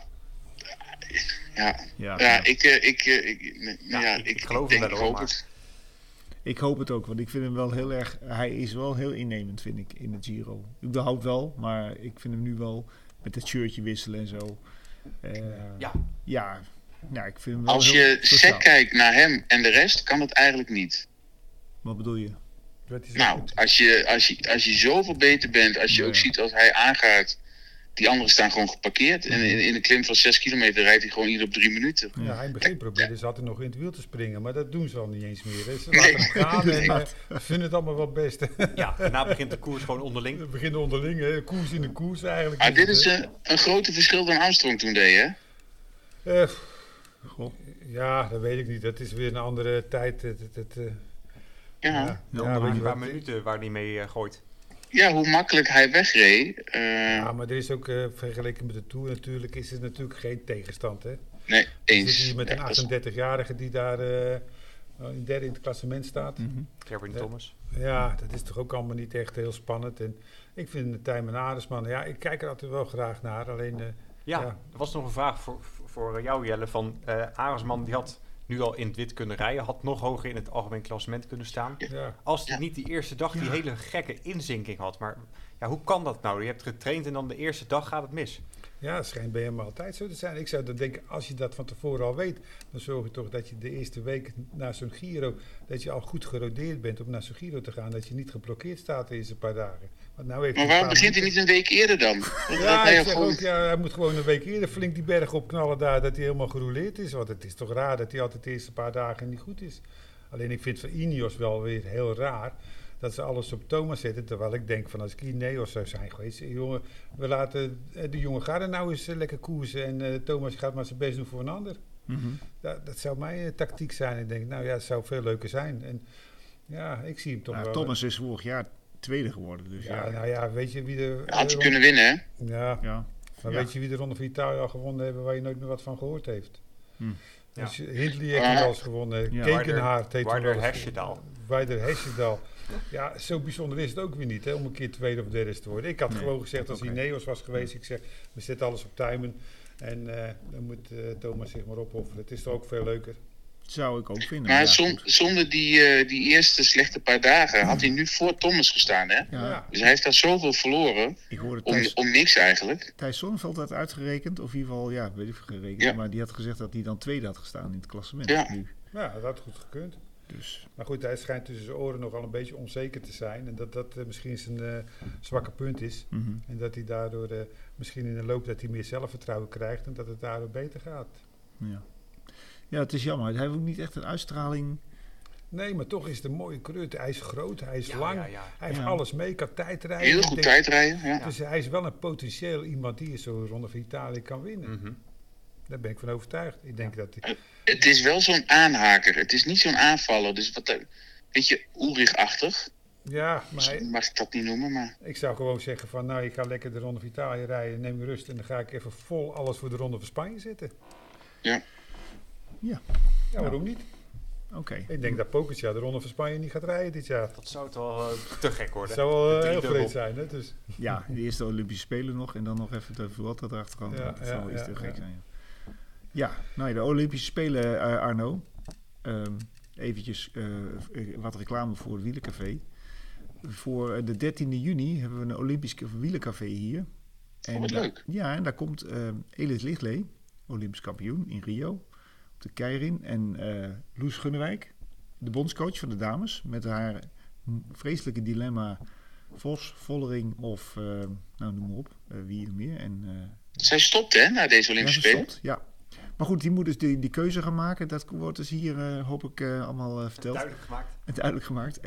D: Ja,
A: ja,
D: ja ik, uh, ik, uh, ik, nee,
C: ja,
D: ja,
C: ik,
D: ik,
C: ik geloof
D: ik
C: hem
D: denk,
C: wel,
D: ik hoop
C: maar...
D: het.
A: Ik hoop het ook, want ik vind hem wel heel erg... Hij is wel heel innemend, vind ik, in het Giro. Überhaupt wel, maar ik vind hem nu wel met het shirtje wisselen en zo. Uh,
C: ja.
A: Ja, nou, ik vind hem wel
D: Als
A: heel
D: je sec kijkt naar hem en de rest, kan het eigenlijk niet.
A: Wat bedoel je?
D: Nou, als je, als, je, als je zoveel beter bent, als je ja. ook ziet als hij aangaat... Die anderen staan gewoon geparkeerd. En in, in een klim van zes kilometer rijdt hij gewoon hier op drie minuten.
B: Ja, in het begin probeerde ze altijd nog in het wiel te springen. Maar dat doen ze al niet eens meer. Hè. Ze laten hem gaan en uh, vinden het allemaal wel best.
C: Ja, daarna begint de koers gewoon onderling.
B: Het begint onderling, hè. Koers in de koers eigenlijk.
D: Ah, dit is een, een grote verschil dan Armstrong toen deed, hè?
B: Uh, Goh. Ja, dat weet ik niet. Dat is weer een andere tijd. Het, het, het, uh,
D: ja.
C: Ja, ja, ja weet je een paar minuten waar hij mee uh, gooit.
D: Ja, hoe makkelijk hij wegreed. Uh...
B: Ja, maar er is ook, uh, vergeleken met de Tour natuurlijk, is het natuurlijk geen tegenstand, hè?
D: Nee, eens.
B: Je zit hier met een achtendertig-jarige die daar uh, in derde in het klassement staat.
C: Mm-hmm. Gerben ja. Thomas.
B: Ja, dat is toch ook allemaal niet echt heel spannend. En ik vind Tijmen Aresman, ja, ik kijk er altijd wel graag naar, alleen... Uh,
C: ja, ja, er was nog een vraag voor, voor jou, Jelle, van uh, Aresman, die had... nu al in het wit kunnen rijden, had nog hoger in het algemeen klassement kunnen staan.
B: Ja.
C: Als hij ja. niet die eerste dag die ja. hele gekke inzinking had. Maar ja, hoe kan dat nou? Je hebt getraind en dan de eerste dag gaat het mis.
B: Ja, het schijnt bij hem altijd zo te zijn. Ik zou dan denken, als je dat van tevoren al weet, dan zorg je toch dat je de eerste week naar zo'n Giro, dat je al goed gerodeerd bent om naar zo'n Giro te gaan, dat je niet geblokkeerd staat in een paar dagen. Want nou heeft
D: maar waarom begint hij niet een week eerder dan?
B: Ja, hij, zeg ook, ja, hij moet gewoon een week eerder flink die berg opknallen daar, dat hij helemaal gerouleerd is. Want het is toch raar dat hij altijd de eerste paar dagen niet goed is. Alleen ik vind van Ineos wel weer heel raar dat ze alles op Thomas zetten. Terwijl ik denk van als ik Ineos zou zijn geweest, jongen, we laten de jonge garde nou eens uh, lekker koersen en uh, Thomas gaat maar zijn best doen voor een ander.
A: Mm-hmm.
B: Dat, dat zou mijn uh, tactiek zijn. Ik denk, nou ja, het zou veel leuker zijn. En ja, ik zie hem toch
A: nou,
B: wel.
A: Thomas is vorig jaar tweede geworden. Dus
B: ja,
A: ja,
B: nou ja, weet je wie de...
D: Had hij kunnen winnen, hè?
B: Ja,
A: ja.
B: maar ja. weet je wie de Ronde van Italië al gewonnen hebben waar je nooit meer wat van gehoord heeft?
A: Hm.
B: Dus ja. Hindley heeft hem wel eens gewonnen. Ja. Kekenhaard heeft hem wel eens
C: Hesjedal.
B: Weider Hesjedal. Ja, zo bijzonder is het ook weer niet, hè, om een keer tweede of derde te worden. Ik had nee. gewoon gezegd, als hij okay. Ineos was geweest, ik zeg, we zetten alles op Tijmen. En uh, dan moet uh, Thomas zich maar opofferen. Het is toch ook veel leuker.
A: Zou ik ook vinden.
D: Maar
A: ja,
D: zon, zonder die, uh, die eerste slechte paar dagen ja. had hij nu voor Thomas gestaan, hè?
A: Ja.
D: Dus hij heeft daar zoveel verloren.
A: Ik hoorde
D: om,
A: Thijs,
D: om niks eigenlijk.
A: Thijs Zonneveld had uitgerekend, of in ieder geval, ja, weet ik gerekend. Ja. Maar die had gezegd dat hij dan tweede had gestaan in het klassement.
D: Ja,
B: nu. Ja dat had goed gekund.
A: Dus.
B: Maar goed, hij schijnt tussen zijn oren nogal een beetje onzeker te zijn. En dat dat uh, misschien zijn uh, zwakke punt is.
A: Mm-hmm.
B: En dat hij daardoor uh, misschien in de loop dat hij meer zelfvertrouwen krijgt. En dat het daardoor beter gaat.
A: Ja. Ja, het is jammer. Hij heeft ook niet echt een uitstraling.
B: Nee, maar toch is het een mooie coureur. Hij is groot, hij is
C: ja,
B: lang,
C: ja, ja.
B: hij heeft
A: ja.
B: alles mee, kan tijdrijden.
D: Heel goed tijdrijden, ja.
B: Dus hij is wel een potentieel iemand die zo'n Ronde van Italië kan winnen.
C: Mm-hmm.
B: Daar ben ik van overtuigd. Ik denk dat hij...
D: Het is wel zo'n aanhaker. Het is niet zo'n aanvaller. Dus wat, een beetje Ulrich-achtig.
B: Ja, maar hij,
D: mag ik dat niet noemen, maar...
B: Ik zou gewoon zeggen van, nou, ik ga lekker de Ronde van Italië rijden, neem rust en dan ga ik even vol alles voor de Ronde van Spanje zetten.
D: Ja.
A: Ja.
B: Ja, waarom niet?
A: Oké. Okay.
B: Ik denk dat Pogačar de Ronde van Spanje niet gaat rijden dit jaar.
C: Dat zou het wel uh, te gek worden.
B: Dat zou wel uh, heel vreed zijn. Hè? Dus.
A: Ja, de eerste Olympische Spelen nog en dan nog even de Vuelta erachteraan. Ja, dat zou ja, iets ja, te gek ja. zijn. Ja, ja nou de Olympische Spelen, uh, Arno. Um, eventjes uh, wat reclame voor het Wielercafé. Voor de dertiende juni hebben we een Olympisch Wielercafé hier.
D: En oh, leuk.
A: Ja, en daar komt uh, Elis Lichtley, Olympisch kampioen in Rio, op de keirin. En uh, Loes Gunnewijk, de bondscoach van de dames, met haar vreselijke dilemma Vos, Vollering of, uh, nou noem maar op, uh, wie er meer. En, uh,
D: zij stopt hè, na deze Olympische Spelen?
A: Ja, stopt, ja. Maar goed, die moet dus die, die keuze gaan maken. Dat wordt dus hier, uh, hoop ik, uh, allemaal uh, verteld.
C: Duidelijk gemaakt.
A: Duidelijk gemaakt.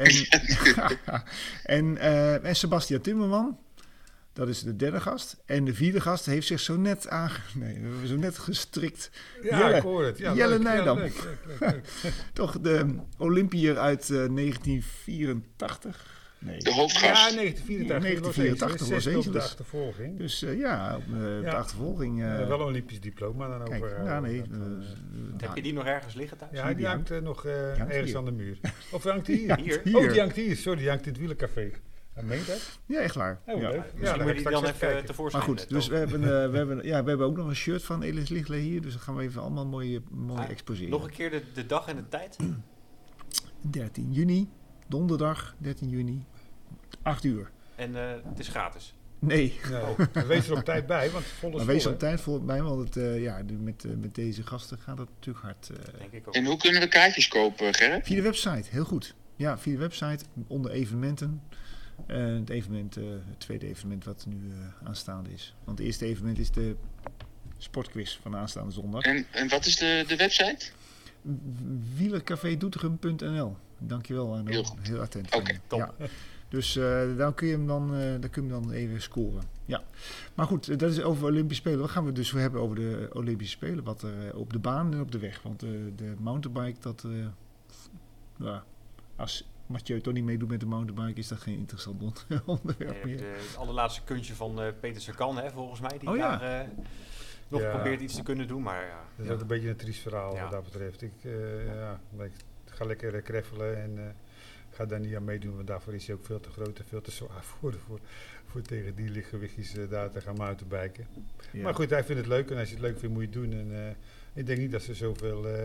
A: En, en, uh, en Sebastian Timmerman, dat is de derde gast. En de vierde gast heeft zich zo net aange... Nee, we hebben zo net gestrikt.
B: Ja,
A: Jelle,
B: ik hoor het. Ja,
A: Jelle
B: leuk,
A: Nijdam.
B: Ja, leuk, leuk, leuk, leuk.
A: Toch de Olympiër uit uh, negentien vierentachtig. Nee.
D: De hoofdgast.
B: Ja, negentien vierentachtig.
A: Ja, negentien vierentachtig was
B: Angeles. De achtervolging.
A: Dus uh, ja, op uh, ja, de achtervolging. Uh,
B: uh, wel een Olympisch diploma dan
A: kijk,
B: over. Uh,
A: ja, nee,
B: dat, uh, uh,
C: heb je die nog ergens liggen thuis?
B: Ja, die hangt uh, nog uh, ergens hier aan de muur. Of hangt die hier?
A: Ja,
C: hier?
A: hier?
B: Oh, die hangt hier. Sorry, die hangt in het Wielercafé. En meent dat?
A: Ja, echt waar.
B: Oh,
A: ja.
B: leuk.
C: Ja, ja, dan moet je die dan even uh, tevoorschijn.
A: Maar goed, dus we hebben, uh, we, hebben, ja, we hebben ook nog een shirt van Elis Lichtley hier. Dus dat gaan we even allemaal mooi, mooi ah, exposeren.
C: Nog een keer de, de dag en de tijd?
A: dertien juni, donderdag dertien juni, acht uur.
C: En uh, het is gratis?
A: Nee.
B: nee. Oh, wees er op tijd bij, want vol is
A: maar
B: vol,
A: wees er
B: hè?
A: op tijd volgens mij, want het, uh, ja, met, uh, met deze gasten gaat het natuurlijk hard. Uh,
C: Denk ik ook.
D: En hoe kunnen we kaartjes kopen, Gerrit?
A: Via de website, heel goed. Ja, via de website, onder evenementen. Uh, het evenement, uh, het tweede evenement wat nu uh, aanstaande is. Want het eerste evenement is de sportquiz van aanstaande zondag.
D: En, en wat is de, de website?
A: wielercafé doetinchem punt n l. Dankjewel, Arno.
D: Heel goed.
A: Heel attent.
D: Oké, okay,
C: top.
A: Ja. Dus uh, dan kun je hem dan, uh, dan kun je hem dan even scoren. Ja. Maar goed, uh, dat is over Olympische Spelen. Wat gaan we dus hebben over de Olympische Spelen? Wat er uh, op de baan en op de weg. Want uh, de mountainbike, dat... Uh, uh, als Mathieu toch niet meedoet met de mountainbike, is dat geen interessant onderwerp
C: nee,
A: meer.
C: Het allerlaatste kunstje van uh, Peter Sagan, hè, volgens mij, die
A: oh,
C: daar
A: ja.
C: uh, nog
B: ja.
C: probeert iets te kunnen doen. Maar, ja.
B: Dat is
C: ja.
B: ook een beetje een triest verhaal
C: ja.
B: wat dat betreft. Ik, uh, ja, ik ga lekker uh, kreffelen en uh, ga daar niet aan meedoen, want daarvoor is hij ook veel te groot en veel te zwaar voor, voor, voor tegen die lichtgewichtjes uh, daar te gaan mountainbiken. Ja. Maar goed, hij vindt het leuk en als je het leuk vindt moet je het doen. En, uh, ik denk niet dat ze zoveel... Uh,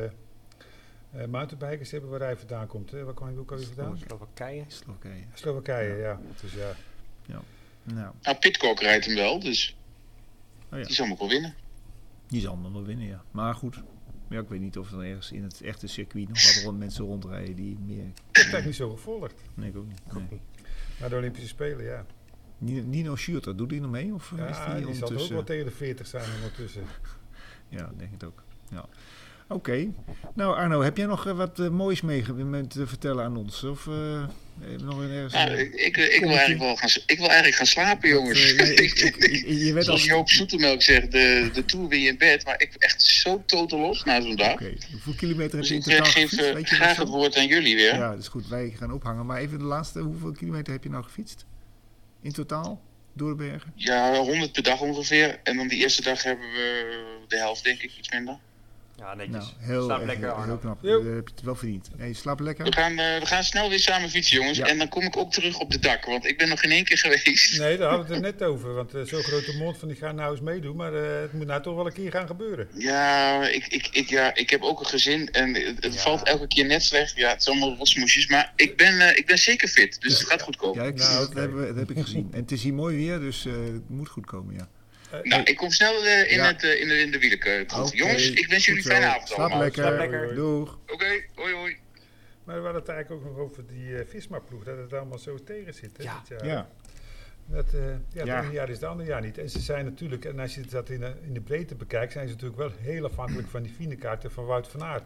B: Uh, mountainbikers hebben waar hij vandaan komt. Hè? Waar kwam hij ook alweer vandaan?
C: Slowakije.
A: Slowakije.
B: Slowakije, ja. ja. Dus ja.
A: ja. Nou.
D: nou, Pidcock rijdt hem wel, dus
A: oh, ja.
D: die zal hem ook wel winnen.
A: Die zal hem wel winnen, ja. Maar goed, ja, ik weet niet of er dan ergens in het echte circuit nog wat rond mensen rondrijden die meer...
B: Ik heb het niet zo gevolgd.
A: Nee, ik ook niet. Nee.
B: Nee. Maar de Olympische Spelen, ja.
A: Nino Schurter, doet hij nog mee? Of
B: ja,
A: is die,
B: die
A: ondertussen...
B: zal ook wel tegen de veertig zijn ondertussen.
A: Ja, denk ik ook. Ja. Oké. Okay. Nou Arno, heb jij nog uh, wat uh, moois mee te vertellen aan ons? Of uh, nog een ergens...
D: Nou, ik, ik, ik, wil eigenlijk wel gaan, ik wil eigenlijk gaan slapen, jongens. Uh, nee, ik, ik, ik, je werd zoals als... Joop Zoetemelk zegt, de, de Tour win je in bed. Maar ik ben echt zo totaal los na zo'n dag.
A: Okay. Hoeveel kilometer
D: dus
A: heb je in totaal
D: gefietst? Ik geef uh, graag het woord aan jullie weer.
A: Ja, dat is goed. Wij gaan ophangen. Maar even de laatste, hoeveel kilometer heb je nou gefietst? In totaal? Door de bergen?
D: Ja, honderd per dag ongeveer. En dan die eerste dag hebben we de helft, denk ik, iets minder.
C: Ja, netjes.
A: Nou, heel,
C: slaap
A: erg,
C: lekker,
A: heel, heel knap. Uh, heb je het wel verdiend. Hey, slaap lekker.
D: We gaan, uh, we gaan snel weer samen fietsen, jongens. Ja. En dan kom ik ook terug op de dak, want ik ben nog geen één keer geweest.
B: Nee, daar hadden we het er net over. Want uh, zo'n grote mond van die gaan nou eens meedoen. Maar uh, het moet nou toch wel een keer gaan gebeuren.
D: Ja, ik, ik, ik, ja, ik heb ook een gezin en het, het ja. valt elke keer net slecht. Ja, het is allemaal rotsmoesjes. Maar ik ben, uh, ik ben zeker fit, dus het gaat goed komen.
A: Ja, ik, nou, dat, okay. hebben we, dat heb ik gezien. En het is hier mooi weer, dus uh, het moet goed komen, ja.
D: Uh, nou, ik kom snel uh, in, ja. het, uh, in de, in de wielerkeuken. Okay. Jongens, ik wens jullie een fijne avond
A: Slaap
D: allemaal.
A: Lekker.
C: Slaap lekker.
A: Doeg.
D: Oké, okay. hoi hoi.
B: Maar we hadden het eigenlijk ook nog over die uh, Visma-ploeg, dat het allemaal zo tegen zit. Hè,
C: ja.
B: dit jaar.
A: Ja.
B: Dat, uh, ja, het
A: ja.
B: ene jaar is het andere jaar niet. En ze zijn natuurlijk, en als je dat in de, in de breedte bekijkt, zijn ze natuurlijk wel heel afhankelijk van die finekaarten van Wout van Aert.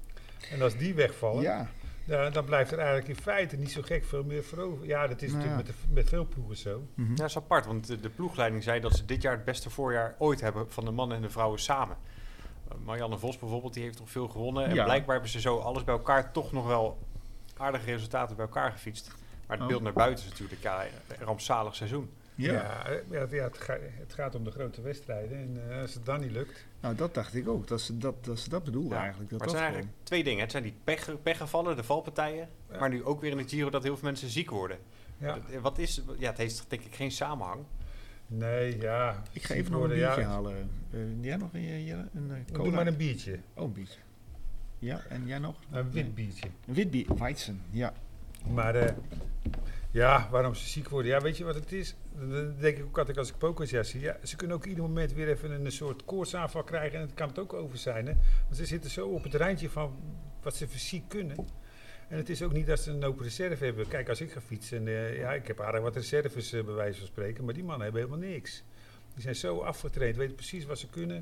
B: En als die wegvallen...
A: Ja.
B: Ja, dan blijft er eigenlijk in feite niet zo gek veel meer voor over. Ja, dat is nou natuurlijk ja. met, de, met veel ploegen zo.
C: Mm-hmm. Ja, dat is apart, want de, de ploegleiding zei dat ze dit jaar het beste voorjaar ooit hebben van de mannen en de vrouwen samen. Uh, Marianne Vos bijvoorbeeld, die heeft toch veel gewonnen. En ja. blijkbaar hebben ze zo alles bij elkaar toch nog wel aardige resultaten bij elkaar gefietst. Maar het oh. beeld naar buiten is natuurlijk ja, een rampzalig seizoen.
B: Ja, ja, ja, ja het, ga, het gaat om de grote wedstrijden. En uh, als het dan niet lukt...
A: Nou, dat dacht ik ook. Dat ze dat, dat, ze dat bedoelden
C: ja,
A: eigenlijk. Dat
C: maar het
A: dat
C: zijn eigenlijk twee dingen. Het zijn die pech, pechgevallen, de valpartijen. Ja. Maar nu ook weer in de Giro dat heel veel mensen ziek worden. Ja. Wat is... Ja, het heeft denk ik geen samenhang.
B: Nee, ja.
A: Ik ga even nog een biertje ja. halen. Uh, jij nog een, een, een cola?
B: Doe maar een biertje.
A: Oh, een biertje. Ja, en jij nog?
B: Een wit biertje.
A: Een wit bier, Weizen, ja.
B: Maar uh, ja, waarom ze ziek worden? Ja, weet je wat het is? Dan denk ik ook altijd als ik pokerjas zie. Ja, ze kunnen ook ieder moment weer even een soort koortsaanval krijgen. En het kan het ook over zijn. Hè? Want ze zitten zo op het randje van wat ze fysiek kunnen. En het is ook niet dat ze een open reserve hebben. Kijk, als ik ga fietsen, en, uh, ja, ik heb aardig wat reserves uh, bij wijze van spreken. Maar die mannen hebben helemaal niks. Die zijn zo afgetraind, weten precies wat ze kunnen.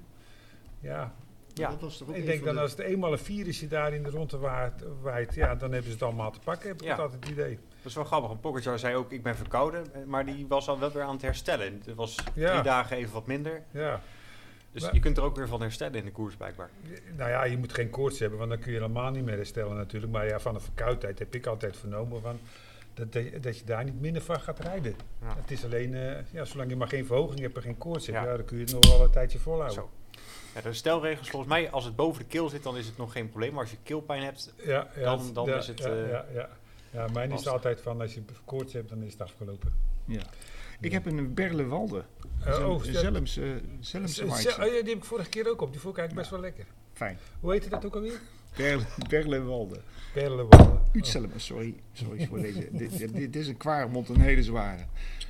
B: Ja,
C: ja.
A: Dat was toch ook
B: ik denk dan de... als het eenmaal een virusje daar in de ronde waait, waait, ja, dan hebben ze het allemaal te pakken, heb ik ja. altijd het idee.
C: Dat is wel grappig, een Pogačar zei ook, ik ben verkouden, maar die was al wel weer aan het herstellen. Het was
B: ja.
C: drie dagen even wat minder.
B: Ja.
C: Dus
B: maar,
C: je kunt er ook weer van herstellen in de koers blijkbaar.
B: Nou ja, je moet geen koorts hebben, want dan kun je helemaal niet meer herstellen natuurlijk. Maar ja, van een verkoudheid heb ik altijd vernomen van dat, dat je daar niet minder van gaat rijden. Ja. Het is alleen, uh, ja, zolang je maar geen verhoging hebt en geen koorts hebt, ja. Ja, dan kun je het nog wel een tijdje volhouden. Zo.
C: Ja, de stelregels volgens mij, als het boven de keel zit, dan is het nog geen probleem. Maar als je keelpijn hebt,
B: ja, ja,
C: dan, dan
B: ja,
C: is het...
B: Ja,
C: uh,
B: ja, ja. ja mijn is altijd van, als je koorts hebt, dan is het afgelopen.
A: Ja. Ik heb een Berlewalde. Uh, oh, Zelms, uh, Zelms uh,
B: Zel- oh, ja, die heb ik vorige keer ook op. Die vond ik eigenlijk ja. best wel lekker.
A: Fijn.
B: Hoe heette dat ook alweer?
A: Berle, Berlewalde.
B: Berlewalde.
A: Uitzelm, oh. sorry. Sorry voor deze. dit, dit, dit is een kwaremond, een hele zware.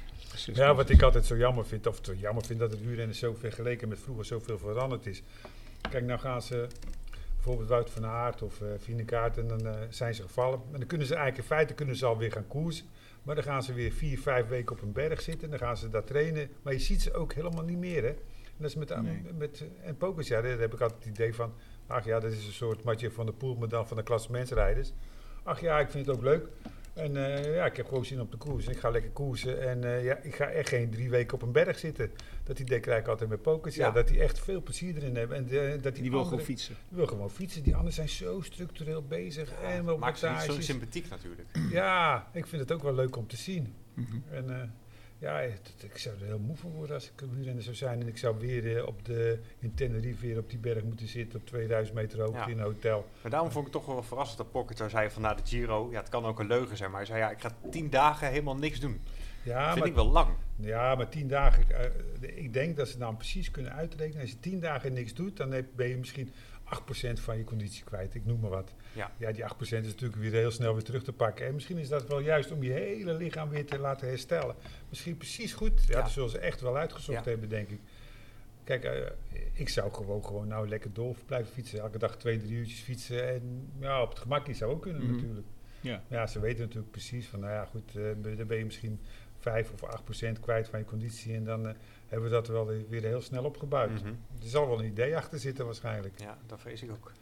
B: Ja, wat ik altijd zo jammer vind, of zo jammer vind dat het wielrennen zo vergeleken met vroeger zoveel veranderd is. Kijk, nou gaan ze bijvoorbeeld Wout van Aert of uh, Vingegaard en dan uh, zijn ze gevallen. En dan kunnen ze eigenlijk in feite kunnen ze alweer gaan koersen. Maar dan gaan ze weer vier, vijf weken op een berg zitten. Dan gaan ze daar trainen. Maar je ziet ze ook helemaal niet meer, hè. En dat is met, nee. met en Pogačar, daar heb ik altijd het idee van, ach ja, dat is een soort Mathieu van der Poel, maar dan van de klassementsrijders. Ach ja, ik vind het ook leuk. En uh, ja, ik heb gewoon zin op de koers. Ik ga lekker koersen. En uh, ja, ik ga echt geen drie weken op een berg zitten. Dat idee krijg ik altijd met Pogačar. Ja. Dat die echt veel plezier erin hebben. En uh, dat die,
A: die wil andere, gewoon fietsen.
B: Die wil gewoon fietsen. Die anderen zijn zo structureel bezig.
C: Ja,
B: en wel
C: maakt ze niet zo sympathiek natuurlijk.
B: Ja, ik vind het ook wel leuk om te zien.
A: Mm-hmm.
B: En uh, ja, het, ik zou er heel moe van worden als ik wielrenner zou zijn. En ik zou weer uh, op de, in Tenerife weer op die berg moeten zitten. Op tweeduizend meter hoogte ja. in een hotel.
C: Maar daarom vond ik het toch wel verrassend dat Pogačar zei van na de Giro. Ja, het kan ook een leugen zijn. Maar hij zei ja, ik ga tien dagen helemaal niks doen. Ja, vind maar, ik wel lang.
B: Ja, maar tien dagen. Uh, ik denk dat ze dan precies kunnen uitrekenen. Als je tien dagen niks doet, dan heb, ben je misschien acht procent van je conditie kwijt. Ik noem maar wat. Ja. ja, die acht procent is natuurlijk weer heel snel weer terug te pakken. En misschien is dat wel juist om je hele lichaam weer te laten herstellen. Misschien precies goed. Ja, ja. Dat zullen ze echt wel uitgezocht ja. hebben, denk ik. Kijk, uh, ik zou gewoon, gewoon nou lekker door blijven fietsen. Elke dag twee, drie uurtjes fietsen. En ja, op het gemakje zou ook kunnen mm-hmm. natuurlijk. Ja. ja, ze weten natuurlijk precies van, nou ja, goed, uh, dan ben je misschien vijf of acht procent kwijt van je conditie. En dan uh, hebben we dat wel weer heel snel opgebouwd. Mm-hmm. Er zal wel een idee achter zitten waarschijnlijk.
C: Ja, dat vrees ik ook.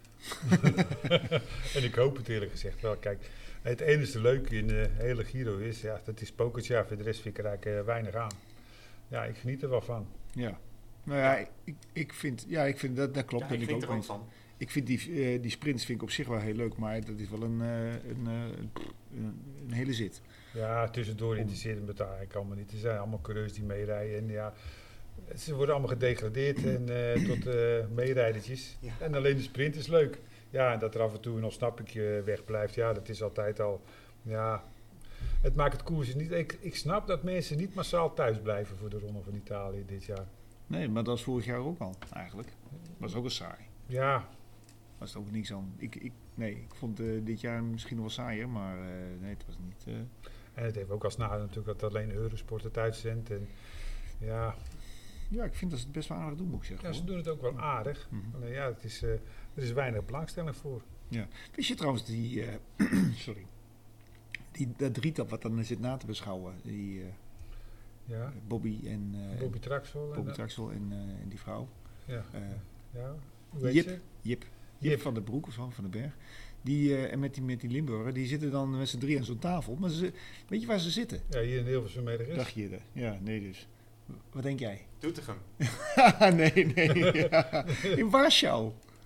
B: En ik hoop het eerlijk gezegd wel. Kijk, het enige leuke in de hele Giro is, ja, dat is Pogačar. Voor de rest vind ik er eigenlijk uh, weinig aan. Ja, ik geniet er wel van.
A: Ja, nou ja, ja. Ik, ik vind, ja, ik vind dat, dat klopt.
C: Ja, ik,
A: ik
C: vind
A: ook
C: er ook van.
A: Ik vind die, uh, die sprints vind ik op zich wel heel leuk, maar dat is wel een, uh, een, uh, een, een hele zit.
B: Ja, tussendoor interesseert het me daar eigenlijk allemaal niet. Er zijn allemaal coureurs die meerijden en ja, ze worden allemaal gedegradeerd en, uh, tot uh, meerijdertjes. Ja. En alleen de sprint is leuk. Ja, en dat er af en toe een ontsnappingje wegblijft, ja, dat is altijd al, ja, het maakt het koers niet. Ik, ik snap dat mensen niet massaal thuis blijven voor de Ronde van Italië dit jaar.
A: Nee, maar dat was vorig jaar ook al, eigenlijk. Dat was ook al saai.
B: Ja.
A: Was het ook niks aan. Ik, ik, nee, ik vond uh, dit jaar misschien nog wel saaier, maar uh, nee, het was niet... Uh...
B: En het heeft ook als nadeel natuurlijk dat alleen Eurosport het uitzendt en ja...
A: Ja, ik vind dat ze het best wel aardig doen, moet ik zeggen.
B: Ja, ze doen het ook wel aardig. Mm-hmm. Alleen ja, het is, uh, er is weinig belangstelling voor.
A: Ja. Wist je trouwens die... Uh, sorry. Die, dat drietap wat dan zit na te beschouwen. Die uh,
B: ja.
A: Bobby en... Uh,
B: Bobby Traxel.
A: Bobby
B: en
A: Traxel en, uh, en die vrouw.
B: Ja.
A: Uh,
B: ja.
A: Jip, Jip. Jip. Jip van de Broek of van, van de Berg. Die, uh, en met die, met die Limburger, die zitten dan met z'n drie aan zo'n tafel. Maar ze, weet je waar ze zitten?
B: Ja, hier in Hilversum mee de rest.
A: Dacht je dat? Ja, nee dus. Wat denk jij?
C: Doetinchem.
A: nee, nee. Ja. In Warschau.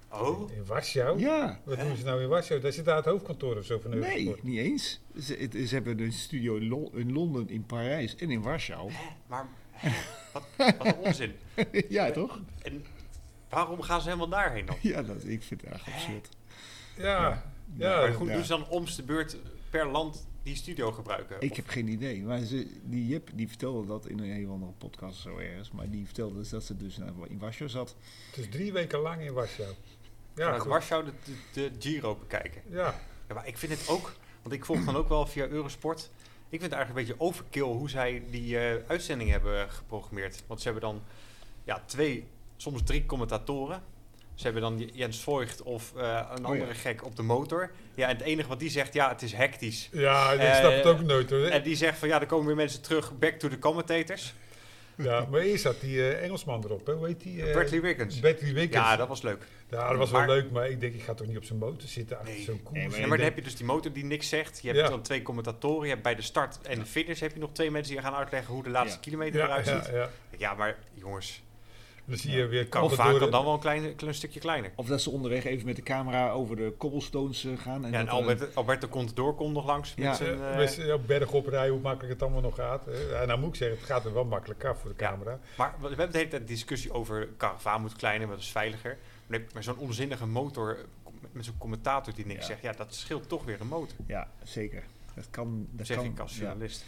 C: Oh?
B: In Warschau?
A: Ja.
B: Wat doen ze nou in Warschau? Daar zit daar het hoofdkantoor of zo van
A: Nee,
B: Eurosport.
A: niet eens. Ze, het- ze hebben een studio in, Lo- in Londen, in Parijs en in Warschau.
C: Hè? Maar hè? Wat, wat een onzin.
A: Ja, toch?
C: En waarom gaan ze helemaal daarheen dan?
A: Ja, dat, ik vind het echt absurd.
B: Ja, ja.
C: Maar goed,
A: ja.
C: doen ze dan om's de beurt per land die studio gebruiken?
A: Ik
C: Of-
A: heb geen idee. Maar ze, die Jip die vertelde dat in een hele andere podcast zo ergens. Maar die vertelde dus dat ze dus in Warschau zat.
B: Het is drie weken lang in Warschau. Ja,
C: vanuit
B: goed.
C: Warschau de, de, de Giro bekijken.
B: Ja.
C: Ja, maar ik vind het ook, want ik volg dan ook wel via Eurosport. Ik vind het eigenlijk een beetje overkill hoe zij die uh, uitzending hebben geprogrammeerd. Want ze hebben dan ja, twee, soms drie commentatoren. Ze hebben dan Jens Voigt of uh, een
A: Oh,
C: andere
A: ja.
C: gek op de motor. Ja, en het enige wat die zegt, ja, het is hectisch.
B: Ja, ik
C: Eh,
B: snap het ook nooit hoor.
C: En die zegt van, ja, er komen weer mensen terug, back to the commentators.
B: Ja, maar eerst zat die uh, Engelsman erop, hè? Hoe heet die? Uh,
C: Bradley Wiggins.
B: Bradley Wiggins.
C: Ja, dat was leuk.
B: Ja, dat was wel
C: Maar-
B: leuk, maar ik denk, ik ga toch niet op zijn motor zitten achter
C: Nee.
B: zo'n koers.
A: Nee, maar
C: Ja,
A: ik
C: maar dan
A: denk-
C: heb je dus die motor die niks zegt. Je hebt
B: Ja.
C: dan twee commentatoren. Je hebt bij de start en de finish heb je nog twee mensen die gaan uitleggen hoe de laatste
A: Ja.
C: kilometer
B: ja,
C: eruit
B: ja,
C: ziet.
B: ja.
C: Ja, maar jongens,
B: Dan zie je weer
C: Carvaan
B: Commodore-
C: kan dan wel een klein, klein stukje kleiner.
A: Of dat ze onderweg even met de camera over de cobblestones eh, gaan. En
C: Ja, en
A: dat er een-
C: Albert, Alberto Contador komt nog langs met
A: Ja.
C: zijn...
B: Ja,
C: eh,
B: we zijn op berg oprijden, hoe makkelijk het allemaal nog gaat. hè. Ja, nou moet ik zeggen, het gaat er wel makkelijk af voor de
C: Ja.
B: camera.
C: maar we hebben de hele tijd discussie over Caravaan moet kleiner, want dat is veiliger. Maar, dan heb je maar zo'n onzinnige motor met- met zo'n commentator die niks
A: Ja.
C: zegt. Ja, dat scheelt toch weer een motor.
A: Ja, zeker. Dat kan. Dat
C: zeg
A: kan
C: ik als
A: ja,
C: journalist.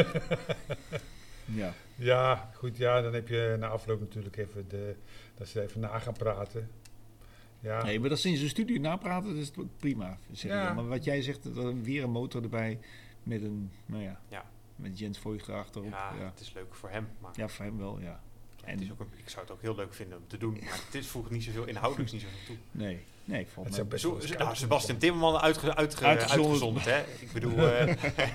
A: ja.
B: Ja, goed, ja, dan heb je na afloop natuurlijk even de, dat ze even na gaan praten. Ja,
A: Nee, maar dat ze in zijn studio napraten, dat is toch prima. Zeg ik
B: Ja.
A: dan. Maar wat jij zegt, dat er weer een motor erbij met een, nou ja,
C: Ja.
A: met Jens Voigt erachterop.
C: Ja,
A: Ja, ja.
C: het is leuk voor hem. Maar
A: ja, voor hem wel, ja.
C: ja, het is ook een, ik zou het ook heel leuk vinden om te doen. Maar het is voegt niet zoveel inhoudelijk niet zoveel toe.
A: Nee, nee,
B: het
A: volgens
B: zijn
A: mij.
B: best
C: Zo,
B: wel
C: zo-
B: scouts
C: nou, Sebastian Timmerman uitge, uitge,
A: Uitgezonderd.
C: uitgezonderd, hè? Ik bedoel, eh,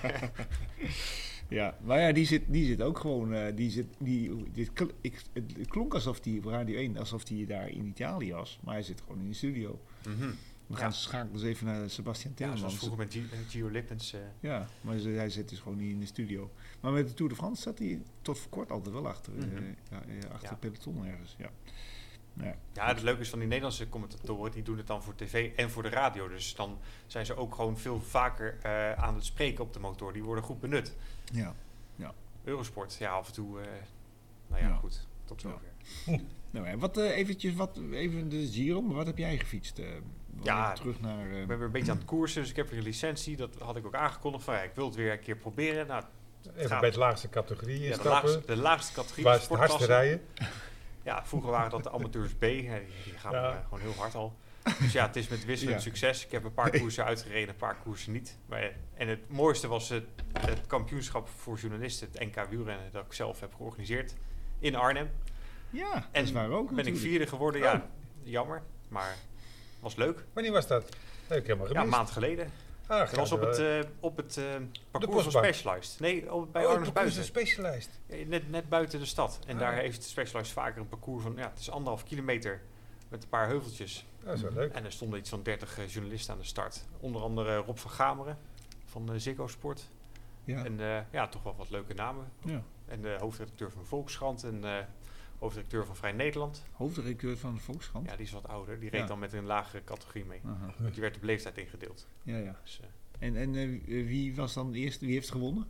A: Ja, maar ja, die zit, die zit ook gewoon, eh, die zit, die, dit, kl- ik, het klonk alsof die op Radio één, alsof die daar in Italië was. Maar hij zit gewoon in de studio.
C: mhm.
A: We
C: Ja.
A: gaan schakelen dus even naar Sebastian
C: Ja,
A: Timmermans.
C: zoals vroeger met Gio, eh, Gio Lippens. eh.
A: Ja, maar ze- hij zit dus gewoon niet in de studio. Maar met de Tour de France zat hij tot voor kort altijd wel achter, eh,
C: Mhm.
A: ja, eh, achter
C: Ja.
A: het peloton ergens. Ja. Ja.
C: Ja, het leuke is van die Nederlandse commentatoren, die doen het dan voor tv en voor de radio. Dus dan zijn ze ook gewoon veel vaker eh, aan het spreken op de motor. Die worden goed benut.
A: Ja.
C: Eurosport, ja, af en toe, eh, nou ja,
A: Ja.
C: goed, tot
A: Ja.
C: zover.
A: Nou, en wat eh, eventjes, wat, even de Giro, maar wat heb jij gefietst? eh,
C: Ja,
A: terug naar. eh,
C: Ik ben weer een beetje aan het koersen, dus ik heb weer een licentie. Dat had ik ook aangekondigd van, ja, ik wil het weer een keer proberen. Nou,
B: even
C: gaat-
B: bij het laagste categorie
C: ja, de,
B: instappen.
C: laagste, de laagste categorie,
B: Waar
C: de
B: is het hardste
C: sportklasse.
B: rijden?
C: Ja, vroeger waren dat de amateurs B, hè, die, die gaan
B: Ja.
C: eh, gewoon heel hard al. Dus ja, het is met wisselend
A: Ja.
C: succes. Ik heb een paar koersen uitgereden, een paar koersen niet. Maar, eh, en het mooiste was het, het kampioenschap voor journalisten, het N K wielrennen, dat ik zelf heb georganiseerd in Arnhem.
A: ja, dat
C: En
A: is waar ook.
C: ben ik
A: natuurlijk.
C: vierde geworden,
B: Oh.
C: ja, jammer, maar was leuk.
B: Wanneer was dat? Dat heb ik helemaal
C: Ja,
B: gemist.
C: een maand geleden.
B: Ah,
C: Dat
B: gaat
C: was op
B: wel.
C: het, eh, op het eh, parcours van
B: postbak.
C: Specialized. Nee, op, bij
B: Oh,
C: Arnhem
B: het
C: buiten.
B: is een specialist.
C: Ja, Net, net buiten de stad. En
B: Ah.
C: daar heeft Specialized vaker een parcours van, ja, het is anderhalf kilometer met een paar heuveltjes.
B: Dat is wel leuk.
C: En er stonden iets van dertig eh, journalisten aan de start. Onder andere Rob van Gameren van uh, Ziggo Sport.
A: Ja.
C: En eh, ja, toch wel wat leuke namen.
A: ja.
C: En de hoofdredacteur van Volkskrant en uh, hoofdredacteur van Vrij Nederland.
A: Hoofdredacteur van de Volkskrant.
C: Ja, die is wat ouder. Die reed
A: Ja.
C: dan met een lagere categorie mee.
A: Aha.
C: Want die werd op leeftijd ingedeeld.
A: Ja, ja.
C: Dus, eh,
A: En, en eh, wie was dan de eerste? Wie heeft gewonnen?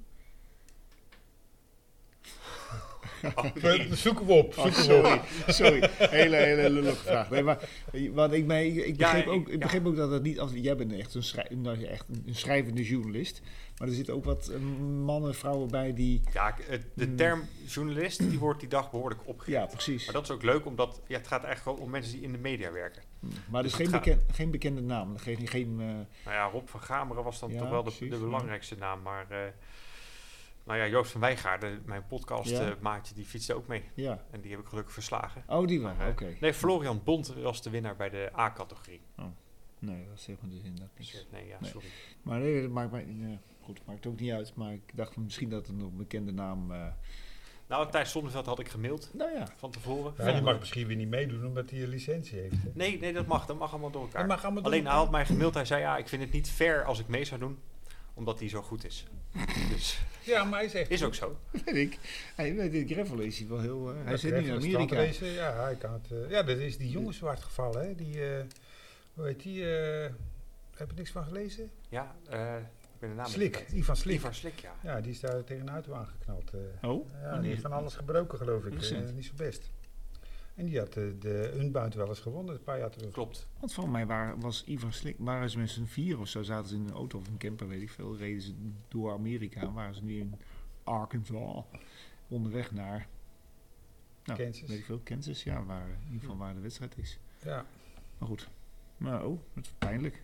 C: oh, nee.
B: We- Zoeken we op.
A: Oh,
B: Zoeken we op.
A: sorry, sorry. Hele, hele lullige vraag. Nee, maar, want ik, mij, ik,
C: Ja,
A: begreep,
C: ik-
A: ook, ik
C: ja.
A: begreep ook dat het niet... Als, jij bent echt een, schrij, nou, echt een, een schrijvende journalist. Maar er zitten ook wat eh, mannen en vrouwen bij die...
C: Ja, k- het- de
A: Hmm.
C: term journalist die wordt die dag behoorlijk opgegeven.
A: Ja, precies.
C: Maar dat is ook leuk, omdat ja, het gaat eigenlijk gewoon om mensen die in de media werken.
A: Maar dus
C: dus
A: geen,
C: het gaat-
A: beken, geen bekende naam. Geen, geen, eh,
C: Nou ja, Rob van Gameren was dan
A: Ja,
C: toch wel de,
A: precies,
C: de
A: ja.
C: belangrijkste naam. Maar uh, nou ja, Joost van Wijngaarden, mijn podcastmaatje,
A: Ja.
C: uh, maatje, die fietste ook mee.
A: ja.
C: En die heb ik gelukkig verslagen.
A: Oh, die wel.
C: Maar, uh,
A: Oké.
C: Nee, Florian Bont was de winnaar bij de A-categorie.
A: Nee, dat zegt me dus inderdaad
C: Dus,
A: niks.
C: uh, nee, ja,
A: Nee.
C: sorry.
A: Maar nee, dat maakt mij... ja, goed, maakt ook niet uit. Maar ik dacht misschien dat er nog een bekende naam... eh,
C: Nou, Thijs Zonneveld had ik gemaild
A: nou ja.
C: van tevoren.
B: Ja, die mag misschien weer niet meedoen omdat hij een licentie heeft. Hè?
C: Nee, nee, dat mag. Dat mag allemaal door elkaar.
B: Dat mag allemaal door
C: Alleen hij
B: elkaar.
C: had mij gemaild. Hij zei, ja, ik vind het niet fair als ik mee zou doen. Omdat hij zo goed is. Dus,
B: Ja, maar hij is echt
C: is ook zo.
A: Weet ik. Hij, bij dit gravel is hij wel heel... eh, hij
B: Ja,
A: zit nu in
B: Greffel,
A: Amerika.
B: strandracen, ja, hij kan het, eh, ja, dat is die jongen zwart gevallen, hè? Die, eh, Hoe heet die? Uh, heb je niks van gelezen?
C: Ja, uh, ik ben de naam
B: Slik, Ivan Slik.
C: Ivan Slik, ja.
B: Ja, die is daar tegen een auto aangeknald. Uh.
A: Oh?
B: Ja, die heeft van alles gebroken, geloof ik. Uh, niet zo best. En die had uh, de Unbound wel eens gewonnen, een paar jaar terug.
C: Klopt.
A: Want volgens mij waren, was Ivan Slik, waren ze met z'n vier of zo, zaten ze in een auto of een camper, weet ik veel. Reden ze door Amerika, waren ze nu in Arkansas, onderweg naar... Nou,
B: Kansas.
A: Weet ik veel, Kansas, ja, waar, in ieder geval waar de wedstrijd is.
B: Ja.
A: Maar goed. Maar oh, dat is pijnlijk.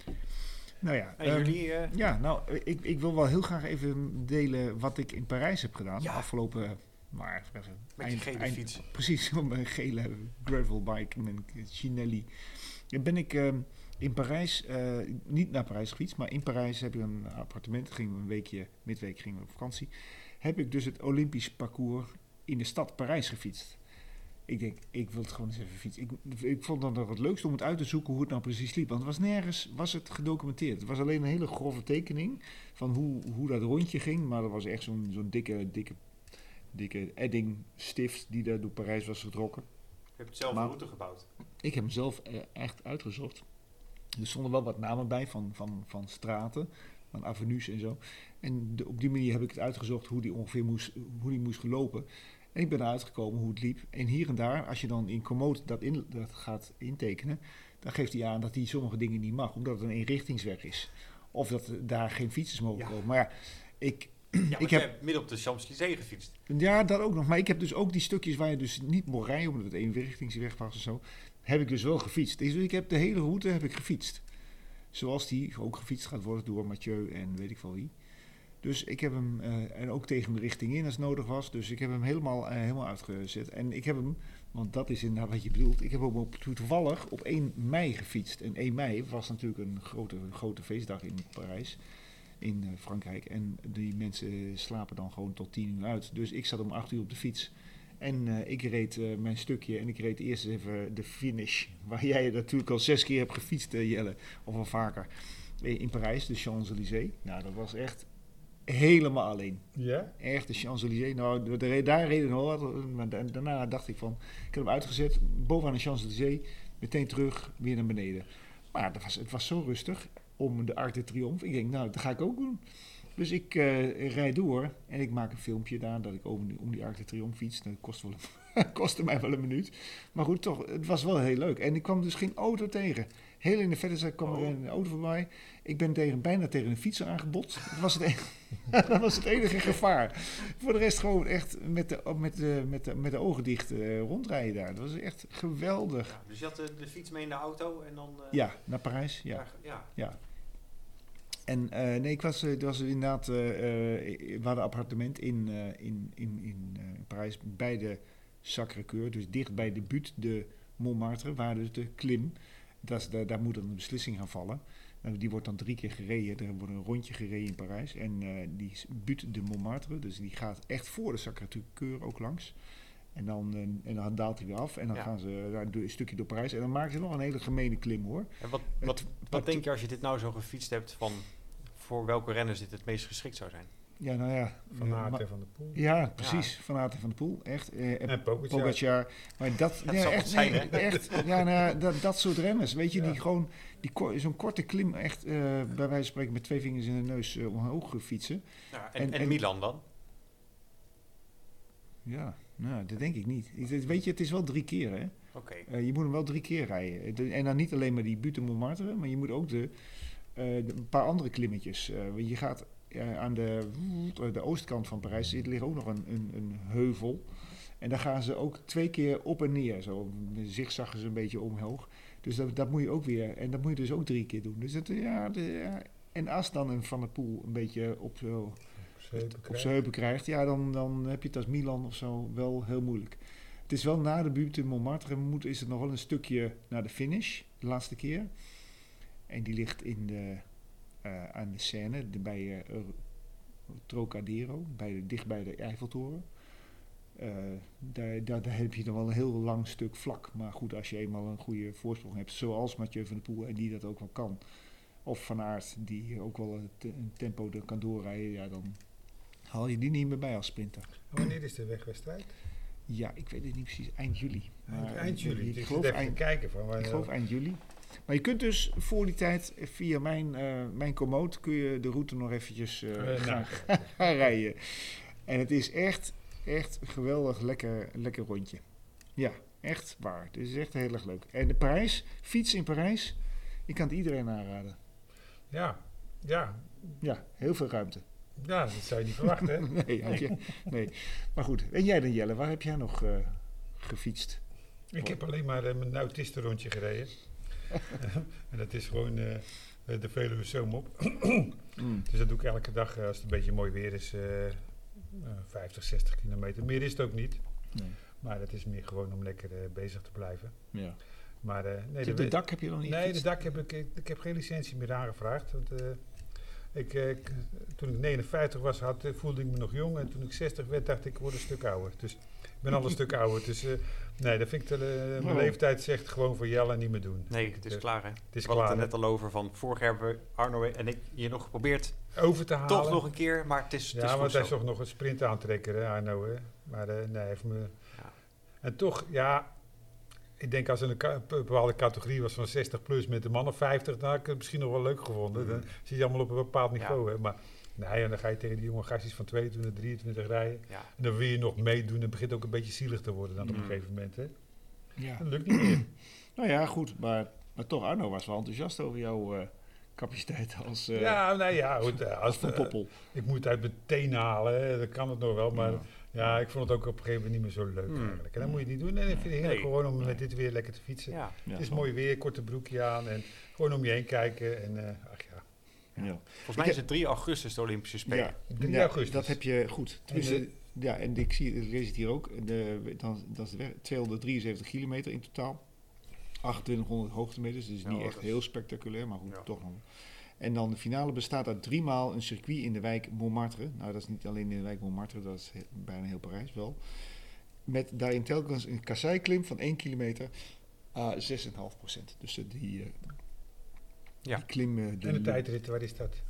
A: Nou ja.
C: En
A: um,
C: jullie... Uh...
A: Ja, nou, ik, ik wil wel heel graag even delen wat ik in Parijs heb gedaan.
C: Ja.
A: Afgelopen... Maar even...
C: Met
A: eind,
C: je gele
A: eind,
C: fiets.
A: Precies, op mijn gele gravelbike, mijn Chinelli. Dan ben ik um, in Parijs, uh, niet naar Parijs gefietst, maar in Parijs heb ik een appartement. Gingen we een weekje, midweek gingen we op vakantie. Heb ik dus het Olympisch parcours in de stad Parijs gefietst. Ik denk, ik wil het gewoon eens even fietsen. Ik, ik vond dan nog het leukste om het uit te zoeken hoe het nou precies liep. Want het was nergens was het gedocumenteerd. Het was alleen een hele grove tekening van hoe, hoe dat rondje ging. Maar er was echt zo'n zo'n dikke, dikke, dikke eddingstift die daar door Parijs was getrokken.
C: Je hebt zelf
A: maar,
C: een route gebouwd.
A: Ik heb hem zelf uh, echt uitgezocht. Er stonden wel wat namen bij van, van, van straten, van avenues en zo. En de, op die manier heb ik het uitgezocht hoe die ongeveer moest, hoe die moest gelopen. En ik ben eruit gekomen hoe het liep. En hier en daar, als je dan in Komoot dat, in, dat gaat intekenen, dan geeft hij aan dat hij sommige dingen niet mag, omdat het een eenrichtingsweg is. Of dat daar geen fietsers mogen
C: ja.
A: komen. Maar ja, ik...
C: Ja, ik heb hebt midden op de Champs-Élysées gefietst.
A: Ja, dat ook nog. Maar ik heb dus ook die stukjes waar je dus niet mocht rijden, omdat het eenrichtingsweg was en zo, heb ik dus wel gefietst. Dus ik heb de hele route heb ik gefietst. Zoals die ook gefietst gaat worden door Mathieu en weet ik wel wie. Dus ik heb hem, uh, en ook tegen de richting in als het nodig was. Dus ik heb hem helemaal, uh, helemaal uitgezet. En ik heb hem, want dat is inderdaad wat je bedoelt, ik heb hem op, toevallig op één mei gefietst. En één mei was natuurlijk een grote, grote feestdag in Parijs, in uh, Frankrijk. En die mensen slapen dan gewoon tot tien uur uit. Dus ik zat om acht uur op de fiets. En uh, ik reed uh, mijn stukje en ik reed eerst even de finish. Waar jij natuurlijk al zes keer hebt gefietst, uh, Jelle, of al vaker. In Parijs, de Champs-Élysées. Nou, dat was echt... helemaal alleen.
B: Ja?
A: Echt, de Champs-Élysées. Nou, de, daar reden nog wat. Maar daarna dacht ik van... Ik heb hem uitgezet. Bovenaan de Champs-Élysées. Meteen terug. Weer naar beneden. Maar dat was, het was zo rustig. Om de Arc de Triomphe. Ik denk, nou, dat ga ik ook doen. Dus ik uh, rijd door. En ik maak een filmpje daar. Dat ik om, om die Arc de Triomphe fiets. Dat kost wel een, kostte mij wel een minuut. Maar goed, toch. Het was wel heel leuk. En ik kwam dus geen auto tegen. Heel in de vette kwam er een auto voorbij. Ik ben tegen, bijna tegen een fietser aangebotst. Dat was het enige, dat was het enige gevaar. Voor de rest gewoon echt met de, met de, met de, met de ogen dicht uh, rondrijden daar. Dat was echt geweldig.
C: Ja, dus je had de, de fiets mee in de auto en dan... Uh,
A: ja, naar Parijs. Ja.
C: Daar, ja.
A: ja. En uh, nee, ik was, uh, was inderdaad... Uh, we hadden een appartement in, uh, in, in, in uh, Parijs bij de Sacré-Cœur. Dus dicht bij de Butte de Montmartre, waar dus de klim... Dat is, daar, daar moet dan een beslissing gaan vallen. Uh, die wordt dan drie keer gereden. Er wordt een rondje gereden in Parijs. En uh, die Butte de Montmartre, dus die gaat echt voor de Sacré-Cœur ook langs. En dan, uh, en dan daalt hij weer af. En dan ja. gaan ze uh, een stukje door Parijs. En dan maken ze nog een hele gemene klim, hoor.
C: En wat, wat, wat denk je als je dit nou zo gefietst hebt, van voor welke renners dit het meest geschikt zou zijn?
A: Ja, nou ja.
B: Van Aert en Van der Poel.
A: Ja, precies. Ja. Van Aert en Van der Poel. Echt. Eh,
B: en Pogacar.
A: Pogacar. Maar dat,
C: dat
A: ja,
C: zal
A: echt,
C: het zijn,
A: nee,
C: hè?
A: Echt, ja, nou, dat, dat soort renners. Weet je,
B: ja.
A: die gewoon die ko- zo'n korte klim echt uh, bij wijze van spreken met twee vingers in de neus uh, omhoog fietsen.
C: Ja, en,
A: en,
C: en,
A: en
C: Milan dan?
A: Ja, nou, dat denk ik niet. Ik, weet je, het is wel drie keer, hè?
C: Oké.
A: Okay. Uh, je moet hem wel drie keer rijden. De, en dan niet alleen maar die Butte Montmartre, maar je moet ook de, uh, de, een paar andere klimmetjes. Uh, je gaat... Uh, aan de, de oostkant van Parijs ligt ook nog een, een, een heuvel. En daar gaan ze ook twee keer op en neer. Zo zigzaggen ze een beetje omhoog. Dus dat, dat moet je ook weer. En dat moet je dus ook drie keer doen. Dus dat, ja, de, ja. En als dan een Van der Poel een beetje op, zo, op zijn heupen krijgt, ja, dan, dan heb je het als Milan of zo wel heel moeilijk. Het is wel na de Butte Montmartre moet, is het nog wel een stukje naar de finish, de laatste keer. En die ligt in de... Uh, aan de Seine, de, bij uh, Trocadero, bij de, dicht bij de Eiffeltoren. Uh, daar, daar, daar heb je dan wel een heel lang stuk vlak. Maar goed, als je eenmaal een goede voorsprong hebt, zoals Mathieu van der Poel, en die dat ook wel kan, of Van Aert, die ook wel een, te, een tempo er kan doorrijden, ja, dan haal je die niet meer bij als sprinter.
B: Wanneer is de wegwedstrijd?
A: Ja, ik weet het niet precies, eind juli.
B: Maar eind juli,
A: ik,
B: ik
A: geloof
B: even
A: eind,
B: kijken van
A: ik geloof eind juli. Maar je kunt dus voor die tijd via mijn, uh, mijn Komoot kun je de route nog eventjes uh, uh, gaan, nou. gaan rijden. En het is echt, echt een geweldig lekker, lekker rondje. Ja, echt waar. Het is echt heel erg leuk. En de Parijs, fiets in Parijs, ik kan het iedereen aanraden.
B: Ja, ja.
A: Ja, heel veel ruimte.
B: Ja, dat zou je niet verwachten, hè?
A: nee, had je, nee, maar goed. En jij dan, Jelle, waar heb jij nog uh, gefietst?
B: Ik heb alleen maar uh, mijn Nautisten rondje gereden. En dat is gewoon uh, de Veluwe Zoom op. mm. Dus dat doe ik elke dag uh, als het een beetje mooi weer is. Uh, uh, vijftig, zestig kilometer. Meer is het ook niet. Nee. Maar dat is meer gewoon om lekker uh, bezig te blijven.
A: Ja.
B: Maar, uh, nee,
A: de, de dak heb je nog niet
B: Nee,
A: gefietst?
B: de dak heb ik, ik... Ik heb geen licentie meer aangevraagd. Want, uh, ik, uh, ik, toen ik negenenvijftig was, had, voelde ik me nog jong. En toen ik zestig werd, dacht ik, ik word een stuk ouder. Dus ik ben al een stuk ouder. Dus uh, nee, dat vind ik de, uh, mijn oh. leeftijd zegt gewoon voor Jelle niet meer doen.
C: Nee, het is dus, klaar hè. Het
B: is
C: We hadden het er net al over van vorig jaar hebben Arno en ik hier nog geprobeerd
B: over te halen.
C: Toch nog een keer, maar het is.
B: Ja,
C: het is
B: want hij zocht nog een sprint aantrekken, hè, Arno. Hè. Maar uh, nee, heeft me. Ja. En toch, ja. Ik denk als er een, ka- een bepaalde categorie was van zestig plus met de mannen vijftig, dan had ik het misschien nog wel leuk gevonden. Mm. Dan zie je allemaal op een bepaald niveau. Ja. Hè. Maar nee, en dan ga je tegen die jonge gastjes van tweeëntwintig, drieëntwintig rijden. Ja. En dan wil je nog meedoen. Dan begint het ook een beetje zielig te worden dan mm. op een gegeven moment. Hè.
A: Ja.
B: Dat lukt niet meer.
A: Nou ja, goed. Maar, maar toch, Arno was wel enthousiast over jouw uh, capaciteit als uh,
B: ja, nou ja, goed, als
A: Van Poppel.
B: Uh, ik moet het uit mijn tenen halen, hè. Dat kan het nog wel. Maar ja. ja, ik vond het ook op een gegeven moment niet meer zo leuk mm. eigenlijk. En dan moet je het niet doen. En ik vind het heerlijk nee. gewoon om met dit weer lekker te fietsen. Ja. Ja. Het is mooi weer, korte broekje aan en gewoon om je heen kijken. En uh, ach ja.
C: Ja. Ja. Volgens mij is het drie augustus de Olympische Spelen.
A: Ja, drie augustus. Dat heb je goed. Tussen, ja, en ik, zie, ik lees het hier ook. De, dan, dat is tweehonderddrieënzeventig kilometer in totaal. achtentwintighonderd hoogtemeters, dus niet ja, echt heel spectaculair, maar goed, ja. toch nog. En dan de finale bestaat uit drie maal een circuit in de wijk Montmartre. Nou, dat is niet alleen in de wijk Montmartre, dat is he, bijna heel Parijs wel. Met daarin telkens een kasseiklim van één kilometer à zes komma vijf procent. Dus uh, die, uh,
C: ja.
A: die klim... Uh,
B: en de tijdrit, waar is dat?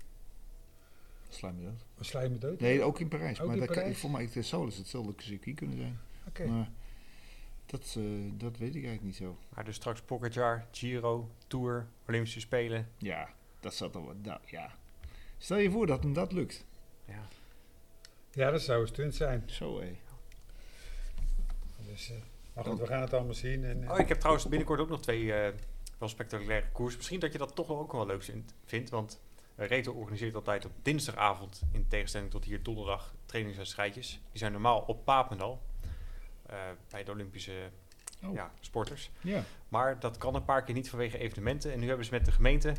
A: Sla je me dood.
B: Sla je me dood?
A: Nee, ook in Parijs.
B: Ook
A: maar
B: in
A: dat
B: Parijs?
A: Kan, voor mij het zou dus hetzelfde circuit kunnen zijn.
B: Oké. Okay.
A: Dat, uh, dat weet ik eigenlijk niet zo.
C: Maar dus straks Pogacar, Giro, Tour, Olympische Spelen.
A: Ja, dat zou dan wel... Nou, ja. Stel je voor dat hem dat lukt.
C: Ja,
B: ja dat zou een stunt zijn.
A: Zo, hé.
B: Dus, uh, maar goed, we gaan het allemaal zien. En, uh,
C: oh, ik heb trouwens binnenkort ook nog twee uh, wel spectaculaire koers. Misschien dat je dat toch wel ook wel leuk vindt. Want uh, Reto organiseert altijd op dinsdagavond, in tegenstelling tot hier donderdag, trainingswedstrijdjes. Die zijn normaal op Papendal. Uh, bij de Olympische oh. ja, sporters.
A: Ja.
C: Maar dat kan een paar keer niet vanwege evenementen. En nu hebben ze met de gemeente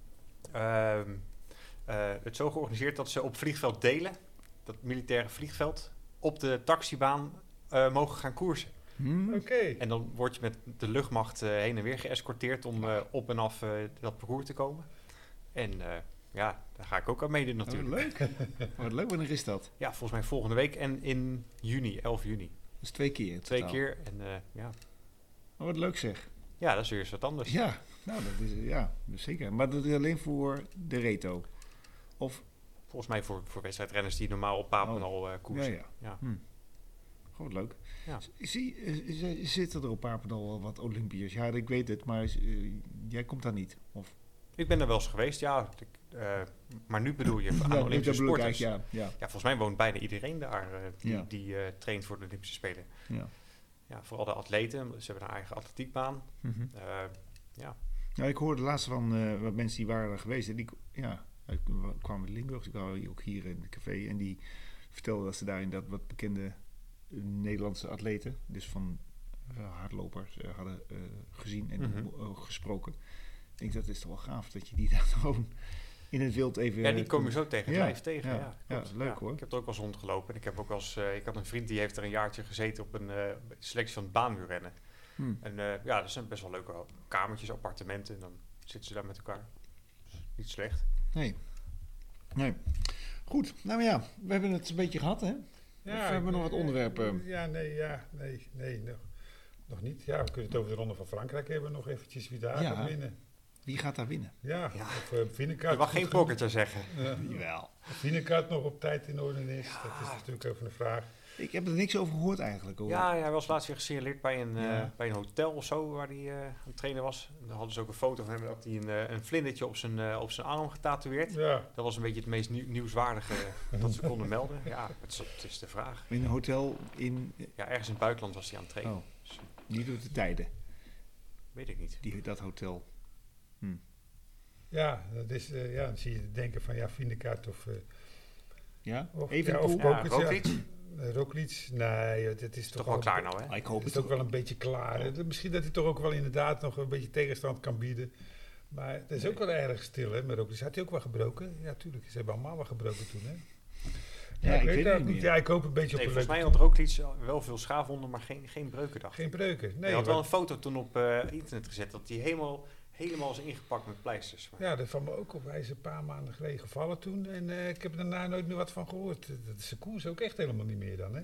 C: uh, uh, het zo georganiseerd dat ze op vliegveld Delen, dat militaire vliegveld, op de taxibaan uh, mogen gaan koersen.
A: Hmm.
B: Oké. Okay.
C: En dan word je met de luchtmacht uh, heen en weer geëscorteerd om uh, op en af uh, dat parcours te komen. En uh, ja, daar ga ik ook aan meedoen natuurlijk.
A: Oh, leuk. Wat leuk, wanneer is dat?
C: Ja, volgens mij volgende week en in juni, elf juni.
A: Dus twee keer.
C: Twee keer en uh, ja.
A: Oh, wat leuk zeg.
C: Ja, dat is weer eens wat anders.
A: Ja, nou, dat is, ja, zeker. Maar dat is alleen voor de Reto? Of?
C: Volgens mij voor, voor wedstrijdrenners die normaal op Papendal oh. uh, koersen.
A: Ja, ja.
C: ja.
A: Hm. Goed, leuk.
C: Ja.
A: Zie, uh, zitten er op Papendal wel wat Olympiërs? Ja, ik weet het, maar uh, jij komt daar niet? Of?
C: Ik ben er wel eens geweest, ja. Uh, maar nu bedoel je aan ja, Olympische sporters.
A: Ja, ja.
C: ja, volgens mij woont bijna iedereen daar uh, die,
A: ja.
C: die uh, traint voor de Olympische Spelen.
A: Ja.
C: Ja, vooral de atleten. Ze hebben een eigen atletiekbaan.
A: Mm-hmm.
C: Uh, ja.
A: Nou, ik hoorde laatst van uh, wat mensen die waren er geweest. En die ja, kwamen in Limburg, die waren ook hier in het café. En die vertelden dat ze daarin dat wat bekende uh, Nederlandse atleten, dus van uh, hardlopers, uh, hadden uh, gezien en mm-hmm. uh, gesproken. Ik denk dat is toch wel gaaf dat je die daar gewoon in het wild even...
C: Ja, die kom je zo tegen,
A: ja,
C: live tegen. Ja, ja,
A: ja, leuk ja, hoor.
C: Ik heb er ook wel eens rondgelopen. En ik heb ook wel eens, uh, ik had een vriend die heeft er een jaartje gezeten op een uh, selectie van baanwielrennen. Hmm. En uh, ja, dat zijn best wel leuke kamertjes, appartementen. En dan zitten ze daar met elkaar. Dus niet slecht.
A: Nee. Nee. Goed, nou ja, we hebben het een beetje gehad, hè? Ja, of hebben we nog wat onderwerpen?
B: Ja, nee, ja, nee, nee, nog, nog niet. Ja, we kunnen het over de Ronde van Frankrijk hebben nog eventjes wie daar
A: ja.
B: gaat winnen.
E: Wie gaat daar winnen?
B: Ja,
C: Ja.
B: of uh,
C: Je
B: Vinekaart.
C: mag geen pokertje zeggen.
B: Ja.
E: Jawel.
B: Of Vinekaart nog op tijd in orde is,
C: Ja.
B: dat is natuurlijk even een vraag.
E: Ik heb er niks over gehoord eigenlijk. Hoor.
C: Ja, ja, hij was laatst weer gesignaleerd bij een,
E: Ja.
C: uh, bij een hotel of zo, waar hij uh, aan het trainen was. En dan hadden ze ook een foto van hem, dat hij een, uh, een vlindertje op zijn, uh, op zijn arm getatoeëerd.
B: Ja,
C: Dat was een beetje het meest nieuw- nieuwswaardige dat ze konden melden. Ja, het is, het is de vraag.
E: In een hotel in...
C: Ja, ergens in het buitenland was hij aan het trainen.
E: Oh,
C: Dus,
E: niet door de tijden,
C: weet ik niet.
E: die, dat hotel.
B: ja, dat is, uh, ja, dan zie je denken van ja, Vinekaart of... Uh,
E: Ja?
B: of
E: Even
B: ja,
E: een
B: of
E: pool?
C: Ja,
B: Pokers, ja.
C: Roglic,
B: Uh, Roglic, nee, het, het is,
C: is
B: toch
C: toch wel klaar nou, hè?
E: Ah, ik hoop
B: Het is
E: het
B: ook wel een beetje klaar.
E: Ja.
B: hè. Misschien dat hij toch ook wel inderdaad nog een beetje tegenstand kan bieden. Maar het is
E: Nee.
B: ook wel erg stil, hè? Maar Roglic had hij ook wel gebroken. Ja, tuurlijk. Ze hebben allemaal wel gebroken toen, hè?
E: Ja, ik weet het
B: eigenlijk
E: niet
B: niet.
E: meer.
B: Ja, ik hoop een beetje
C: Nee,
B: op een
C: volgens mij
B: leuke
C: had Roglic wel veel schaafwonden, maar geen, geen breuken, dacht ik.
B: Geen breuken.
C: Hij
B: Nee,
C: had wel
B: maar-
C: een foto toen op uh, internet gezet, dat hij helemaal, helemaal is ingepakt met pleisters. Maar
B: ja, dat valt me ook op. Hij is een paar maanden geleden gevallen toen. En uh, ik heb er daarna nooit meer wat van gehoord. Dat is zijn koers ook echt helemaal niet meer dan, hè?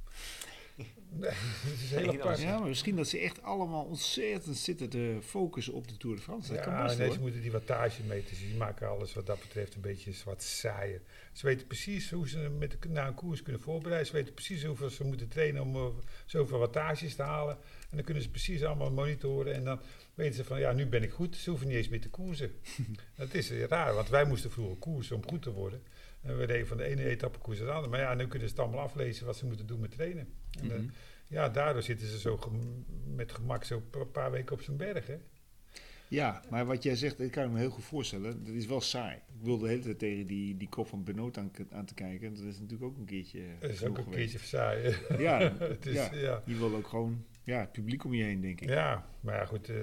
B: Nee, het is heel
C: Nee, dat
B: apart.
C: is-
E: Ja, maar misschien dat ze echt allemaal ontzettend zitten te focussen op de Tour de France. Dat kan
B: Ja,
E: best
B: nee,
E: hoor.
B: ze moeten die wattage meten. Die maken alles wat dat betreft een beetje wat saaier. Ze weten precies hoe ze met de, naar een koers kunnen voorbereiden. Ze weten precies hoeveel ze moeten trainen om uh, zoveel wattages te halen. En dan kunnen ze precies allemaal monitoren. En dan weten ze van, ja, nu ben ik goed. Ze hoeven niet eens meer te koersen. Dat is uh, raar, want wij moesten vroeger koersen om goed te worden. En we deden van de ene etappekoers naar de andere. Maar ja, nu kunnen ze het allemaal aflezen wat ze moeten doen met trainen. En, uh,
E: Mhm.
B: ja, daardoor zitten ze zo gem- met gemak zo een paar weken op zijn berg, hè.
E: Ja, maar wat jij zegt, dat kan ik me heel goed voorstellen. Dat is wel saai. Ik wilde de hele tijd tegen die, die kop van Benoot aan, aan te kijken. Dat is natuurlijk ook een keertje
B: Dat is
E: genoeg
B: ook een
E: geweest.
B: keertje saai. hè.
E: Ja,
B: Het is,
E: ja.
B: ja. Ja.
E: Je wil ook gewoon ja, het publiek om je heen, denk ik.
B: ja, maar ja, goed. Uh,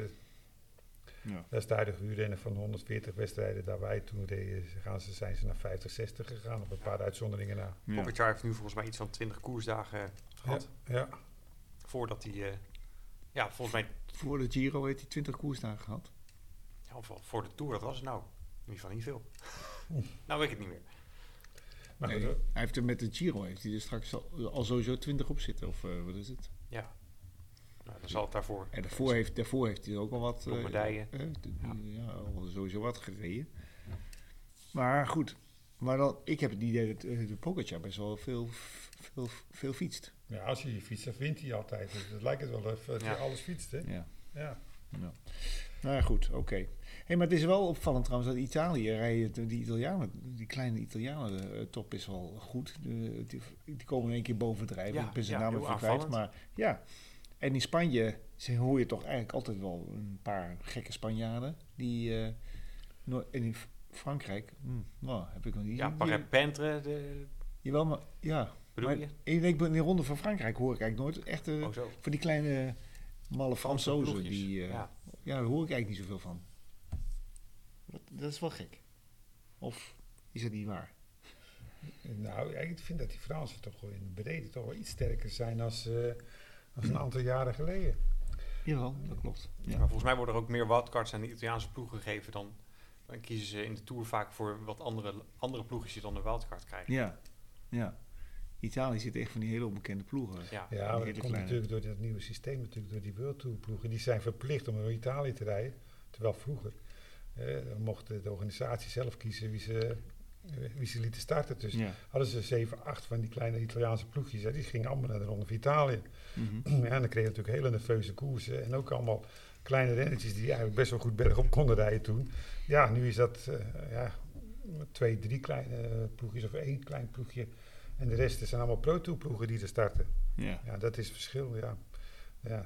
E: Ja.
B: dat is de huidige wielrennen van honderdveertig wedstrijden. Daar wij toen reden, gaan ze, zijn ze naar vijftig, zestig gegaan. Op een paar uitzonderingen na.
E: Ja.
C: Pogacar heeft nu volgens mij iets van twintig koersdagen gehad.
B: Ja, ja.
C: Voordat hij, uh, ja, volgens mij,
E: Voor de Giro heeft hij twintig koersdagen gehad.
C: ja, of voor de Tour, dat was het nou. In ieder geval niet veel. Nou weet ik het niet meer.
B: Maar
E: Nee,
B: goed, hoor.
E: hij heeft er met de Giro heeft hij er straks al, al sowieso twintig op zitten. Of uh, wat is het?
C: Ja. Nou, dan zal het daarvoor.
E: En daarvoor heeft, daarvoor heeft hij er ook al wat...
C: Nog
E: eh,
C: medaille.
E: eh, d-
C: Ja.
E: ja, al sowieso wat gereden. Maar goed. Maar dan, ik heb het idee dat uh, de Pogacar best wel veel, veel, veel fietst.
B: Ja, als je je fietst, dan wint hij altijd. Dus het lijkt het wel of dat
C: Ja.
B: je alles fietst, hè.
E: Ja.
B: Ja.
E: Ja. Nou ja, goed, oké. Hey, maar het is wel opvallend trouwens dat Italië rijden, die Italianen, die kleine Italianen, de top is wel goed. De, die, die komen in één keer bovendrijven.
C: Ja,
E: ik ben zijn
C: ja,
E: naam
C: heel
E: even kwijt.
C: aanvallend.
E: Maar ja, en in Spanje ze- hoor je toch eigenlijk altijd wel een paar gekke Spanjaarden. Die, eh, no- en in F- Frankrijk, hm, nou, heb ik nog niet.
C: Ja,
E: die-
C: Parapentre, de,
E: Jawel, maar ja.
C: bedoel
E: Maar
C: je?
E: ik denk, in de ronde van Frankrijk hoor ik eigenlijk nooit echt eh,
C: Oh zo.
E: van die kleine malle Fransozen.
C: ploegjes.
E: Die, eh,
C: Ja.
E: ja, daar hoor ik eigenlijk niet zoveel van. Dat, dat is wel gek. Of is dat niet waar?
B: Nou, ja, ik vind dat die Fransen toch wel in de brede toch wel iets sterker zijn als, uh, als een aantal jaren geleden.
E: Jawel, dat klopt.
C: Maar
E: Ja.
C: volgens mij worden er ook meer wildcards aan de Italiaanse ploeg gegeven dan. Dan kiezen ze in de Tour vaak voor wat andere, andere ploegjes die dan een wildcard krijgen.
E: Ja, ja. Italië zit echt van die hele onbekende ploegen.
C: Ja.
B: Ja, maar
E: hele
B: dat komt
E: kleine.
B: natuurlijk door dat nieuwe systeem, natuurlijk door die World Tour ploegen. Die zijn verplicht om in Italië te rijden. Terwijl vroeger eh, dan mocht de organisatie zelf kiezen wie ze, eh, wie ze lieten starten. Dus
E: Ja.
B: hadden ze zeven, acht van die kleine Italiaanse ploegjes. Hè, die gingen allemaal naar de Ronde van Italië.
E: Mhm.
B: Ja, en dan kreeg je natuurlijk hele nerveuze koersen. En ook allemaal kleine rennetjes die eigenlijk best wel goed bergop konden rijden toen. Ja, nu is dat uh, ja, twee, drie kleine ploegjes of één klein ploegje. En de rest zijn allemaal pro-tour ploegen die er starten.
E: Ja.
B: Ja, dat is het verschil, ja. ja.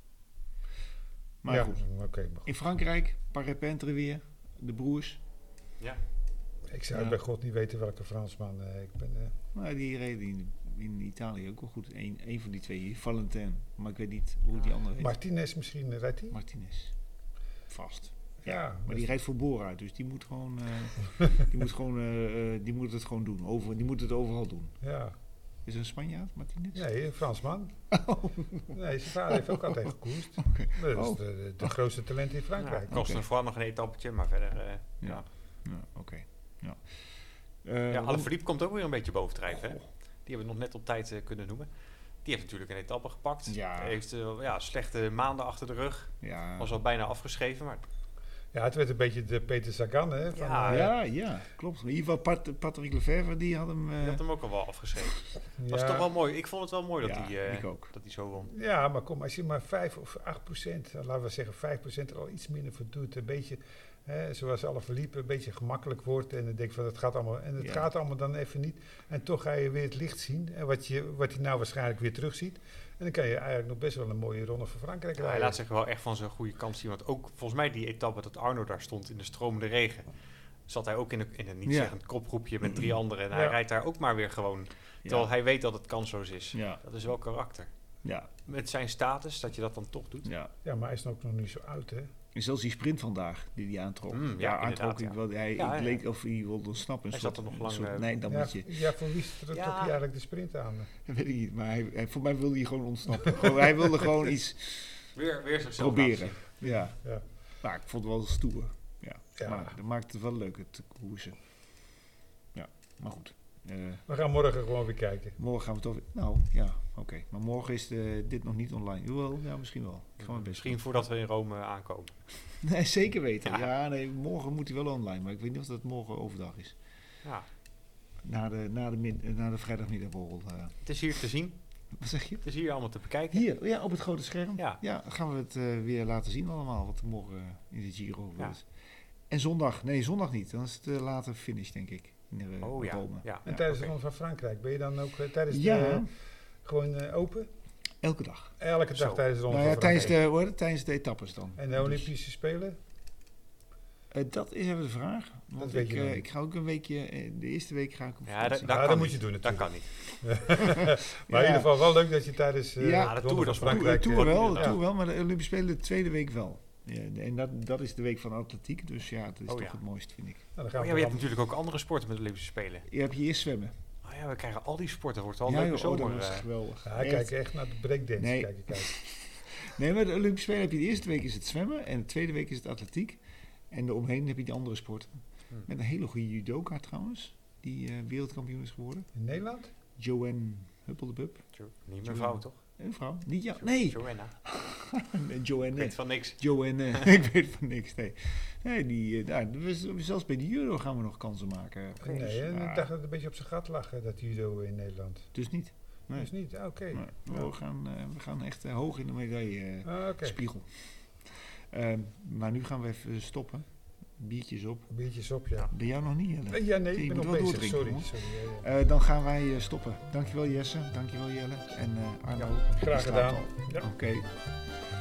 E: Maar
B: ja,
E: goed.
B: oké, maar goed.
E: In Frankrijk, Parapentre weer, de broers.
C: Ja.
B: Ik zou
E: Ja.
B: bij God niet weten welke Fransman uh, ik ben. Uh,
E: Maar die reden in, in Italië ook wel goed. Eén één van die twee, Valentin. Maar ik weet niet hoe die andere heet.
B: Martinez misschien, uh, rijdt hij?
E: Martinez. Vast.
B: Ja,
E: Maar die rijdt voor Bora, dus die moet gewoon, eh, die moet gewoon, eh, eh, die moet het gewoon doen. Over, die moet het overal doen.
B: Ja.
E: Is er een Spanjaard, Martinez?
B: Nee, een Fransman. Nee, zijn vader heeft ook altijd gekoerst.
E: Oké.
B: Dat is
E: Oh.
B: de, de, de grootste talent in
C: Ja,
B: Frankrijk.
C: kost
E: Oké.
C: er vooral nog een etappetje, maar verder. Uh,
E: Ja, ja oké. Ja. Eh,
C: ja,
E: Ron-
C: Alaphilippe komt ook weer een beetje bovendrijven. Hè? Die hebben we nog net op tijd uh, kunnen noemen. Die heeft natuurlijk een etappe gepakt.
E: Ja.
C: Heeft uh, ja, slechte maanden achter de rug.
E: ja,
C: Was al bijna afgeschreven, maar
B: Ja, het werd een beetje de Peter Sagan, hè? Van,
C: Ja,
B: eh,
E: Ja, ja, klopt. In ieder geval Pat, Patrick Lefevre, die had hem...
C: Je
E: eh
C: had hem ook al wel afgeschreven. Dat was
B: ja.
C: toch wel mooi. Ik vond het wel mooi dat
E: ja,
C: hij eh,
E: ik ook.
C: dat hij zo won.
B: Ja, maar kom, als je maar vijf of acht procent, laten we zeggen vijf procent er al iets minder voor doet, een beetje, hè, zoals alle verliepen, een beetje gemakkelijk wordt en dan denk je van het gaat allemaal, en het
E: Ja.
B: gaat allemaal dan even niet. En toch ga je weer het licht zien, en wat je, wat je nou waarschijnlijk weer terugziet. En dan kan je eigenlijk nog best wel een mooie ronde voor Frankrijk
C: Ja, hij
B: rijden.
C: laat zich wel echt van zijn goede kant zien. Want ook volgens mij die etappe dat Arno daar stond in de stromende regen. Zat hij ook in een, in een niet
E: Ja.
C: zeggend kopgroepje met drie anderen. En hij
B: Ja.
C: rijdt daar ook maar weer gewoon. Terwijl
E: ja,
C: hij weet dat het kansloos is.
E: ja,
C: Dat is wel karakter.
E: ja,
C: Met zijn status, dat je dat dan toch doet.
E: ja.
B: Ja, maar hij is ook nog niet zo oud, hè?
E: En zelfs die sprint vandaag, die hij aantrok.
C: Mm, ja,
E: ja,
C: inderdaad,
E: aantrok ik
C: ja.
E: wel. Hij,
C: Ja,
E: het
C: ja.
E: leek of hij wilde ontsnappen. Een
C: Hij
E: soort,
C: zat er nog
E: een
C: lang,
E: soort
C: eh,
E: nee,
B: Ja,
E: dammetje.
B: ja, voor wie trok
C: Ja.
B: hij eigenlijk de sprint aan?
E: Dat weet ik niet, maar hij, hij- voor mij wilde hij gewoon ontsnappen. Gewoon, hij wilde gewoon iets
C: Weer, weer zichzelf
E: proberen.
C: laten
E: Ja.
B: Ja.
E: Maar ik vond het wel stoer. Ja.
B: Ja.
E: Maar dat maakt het wel leuk, het koersen. Ja, maar goed. Eh,
B: We gaan morgen gewoon weer kijken.
E: morgen gaan we toch... Nou, ja, oké. Maar morgen is de, dit nog niet online. Hoewel, ja, misschien wel. Ik ga
C: zien.
E: mijn best
C: Misschien voordat we in Rome aankomen.
E: doen. Nee, zeker weten.
C: Ja.
E: Ja. nee, morgen moet hij wel online. Maar ik weet niet of dat morgen overdag is.
C: Ja.
E: Na de, na de, min, na de vrijdagmiddagborrel. eh.
C: Het is hier te zien.
E: Wat zeg je?
C: Het is hier allemaal te bekijken.
E: Hier, ja, op het grote scherm.
C: Ja.
E: Ja, dan gaan we het eh, weer laten zien allemaal, wat er morgen eh, in de Giro
C: Ja.
E: is. En zondag, nee zondag niet, dan is het de late finish denk ik, in de,
C: Oh ja.
E: Rome.
C: ja.
B: En tijdens
C: oké.
B: de Ronde van Frankrijk, ben je dan ook eh, tijdens de,
E: Ja,
B: eh, gewoon eh, open?
E: elke dag.
B: Elke dag
C: Zo.
B: tijdens de Ronde
E: Nou ja,
B: van
E: tijdens
B: Frankrijk.
E: de, hoe heet het, tijdens de etappes dan.
B: En de
E: Dus,
B: Olympische Spelen?
E: eh, dat is even de vraag. Want
B: weet
E: ik,
B: je nog
E: eh,
B: niet.
E: ik ga ook een weekje, eh, de eerste week ga ik op
C: Ja,
E: vakantie.
C: dat, dat
B: Ja,
C: kan
B: dat
C: niet.
B: moet je doen
C: Dat
B: natuurlijk.
C: kan niet.
B: Maar in
E: Ja.
B: ieder geval wel leuk dat je tijdens eh,
E: Ja,
B: de
C: de
B: Ronde
C: Tour,
B: van
C: dat is wel-
B: Frankrijk...
E: Tour,
B: eh,
E: tour wel,
B: ja.
E: tour wel, maar de Olympische Spelen de tweede week wel. Ja, en dat, dat is de week van atletiek, dus ja, dat is
C: Oh
E: toch
C: ja.
E: het mooiste vind ik.
B: Nou, dan gaan
C: Oh,
B: we
C: ja, maar je hebt
B: dan-
C: natuurlijk ook andere sporten met de Olympische Spelen.
E: Je hebt je eerst zwemmen.
C: Oh ja, we krijgen al die sporten. Wordt wel een
E: Ja,
C: leuke
E: joh, oh,
C: zomer.
E: dat is
C: eh.
E: geweldig.
B: Ja, ik
E: Echt.
B: kijk echt naar de breakdance.
E: Nee.
B: Kijk, ik kijk.
E: Nee, maar de Olympische Spelen heb je de eerste week is het zwemmen en de tweede week is het atletiek. En eromheen heb je die andere sporten.
C: Hm.
E: Met een hele goede judoka trouwens, die eh, wereldkampioen is geworden.
B: In Nederland?
E: Joanne Huppeldepup.
C: Jo- Niet mijn vrouw, toch?
E: Een vrouw? Niet jou? Nee,
C: Joanna.
E: Nee,
C: Ik
E: Joanne.
C: weet van niks.
E: Joanne, ik weet van niks. Nee, nee die, eh, nou, we- zelfs bij de judo gaan we nog kansen maken.
B: Nee,
E: Dus,
B: en
E: ja,
B: ik dacht dat het een beetje op zijn gat lag, eh, dat judo in Nederland.
E: dus niet. Nee.
B: Dus niet, ah, oké.
E: Maar
B: Ja.
E: we, gaan, eh, we gaan echt eh, hoog in de medaille. eh,
B: Ah, oké.
E: Spiegel. Ehm, maar nu gaan we even stoppen. Biertjes op.
B: Biertjes op, ja.
E: Bij jou nog niet, Jelle?
B: Eh, Ja, nee,
E: Je
B: ik ben
E: moet
B: nog
E: wel
B: bezig.
E: doordrinken,
B: Sorry.
E: hoor.
B: sorry ja, ja.
E: Eh, dan gaan wij eh, stoppen. Dankjewel Jesse, dankjewel Jelle en eh, Arno.
B: Ja, graag
E: Die staat
B: gedaan.
E: al.
B: Ja.
E: Oké.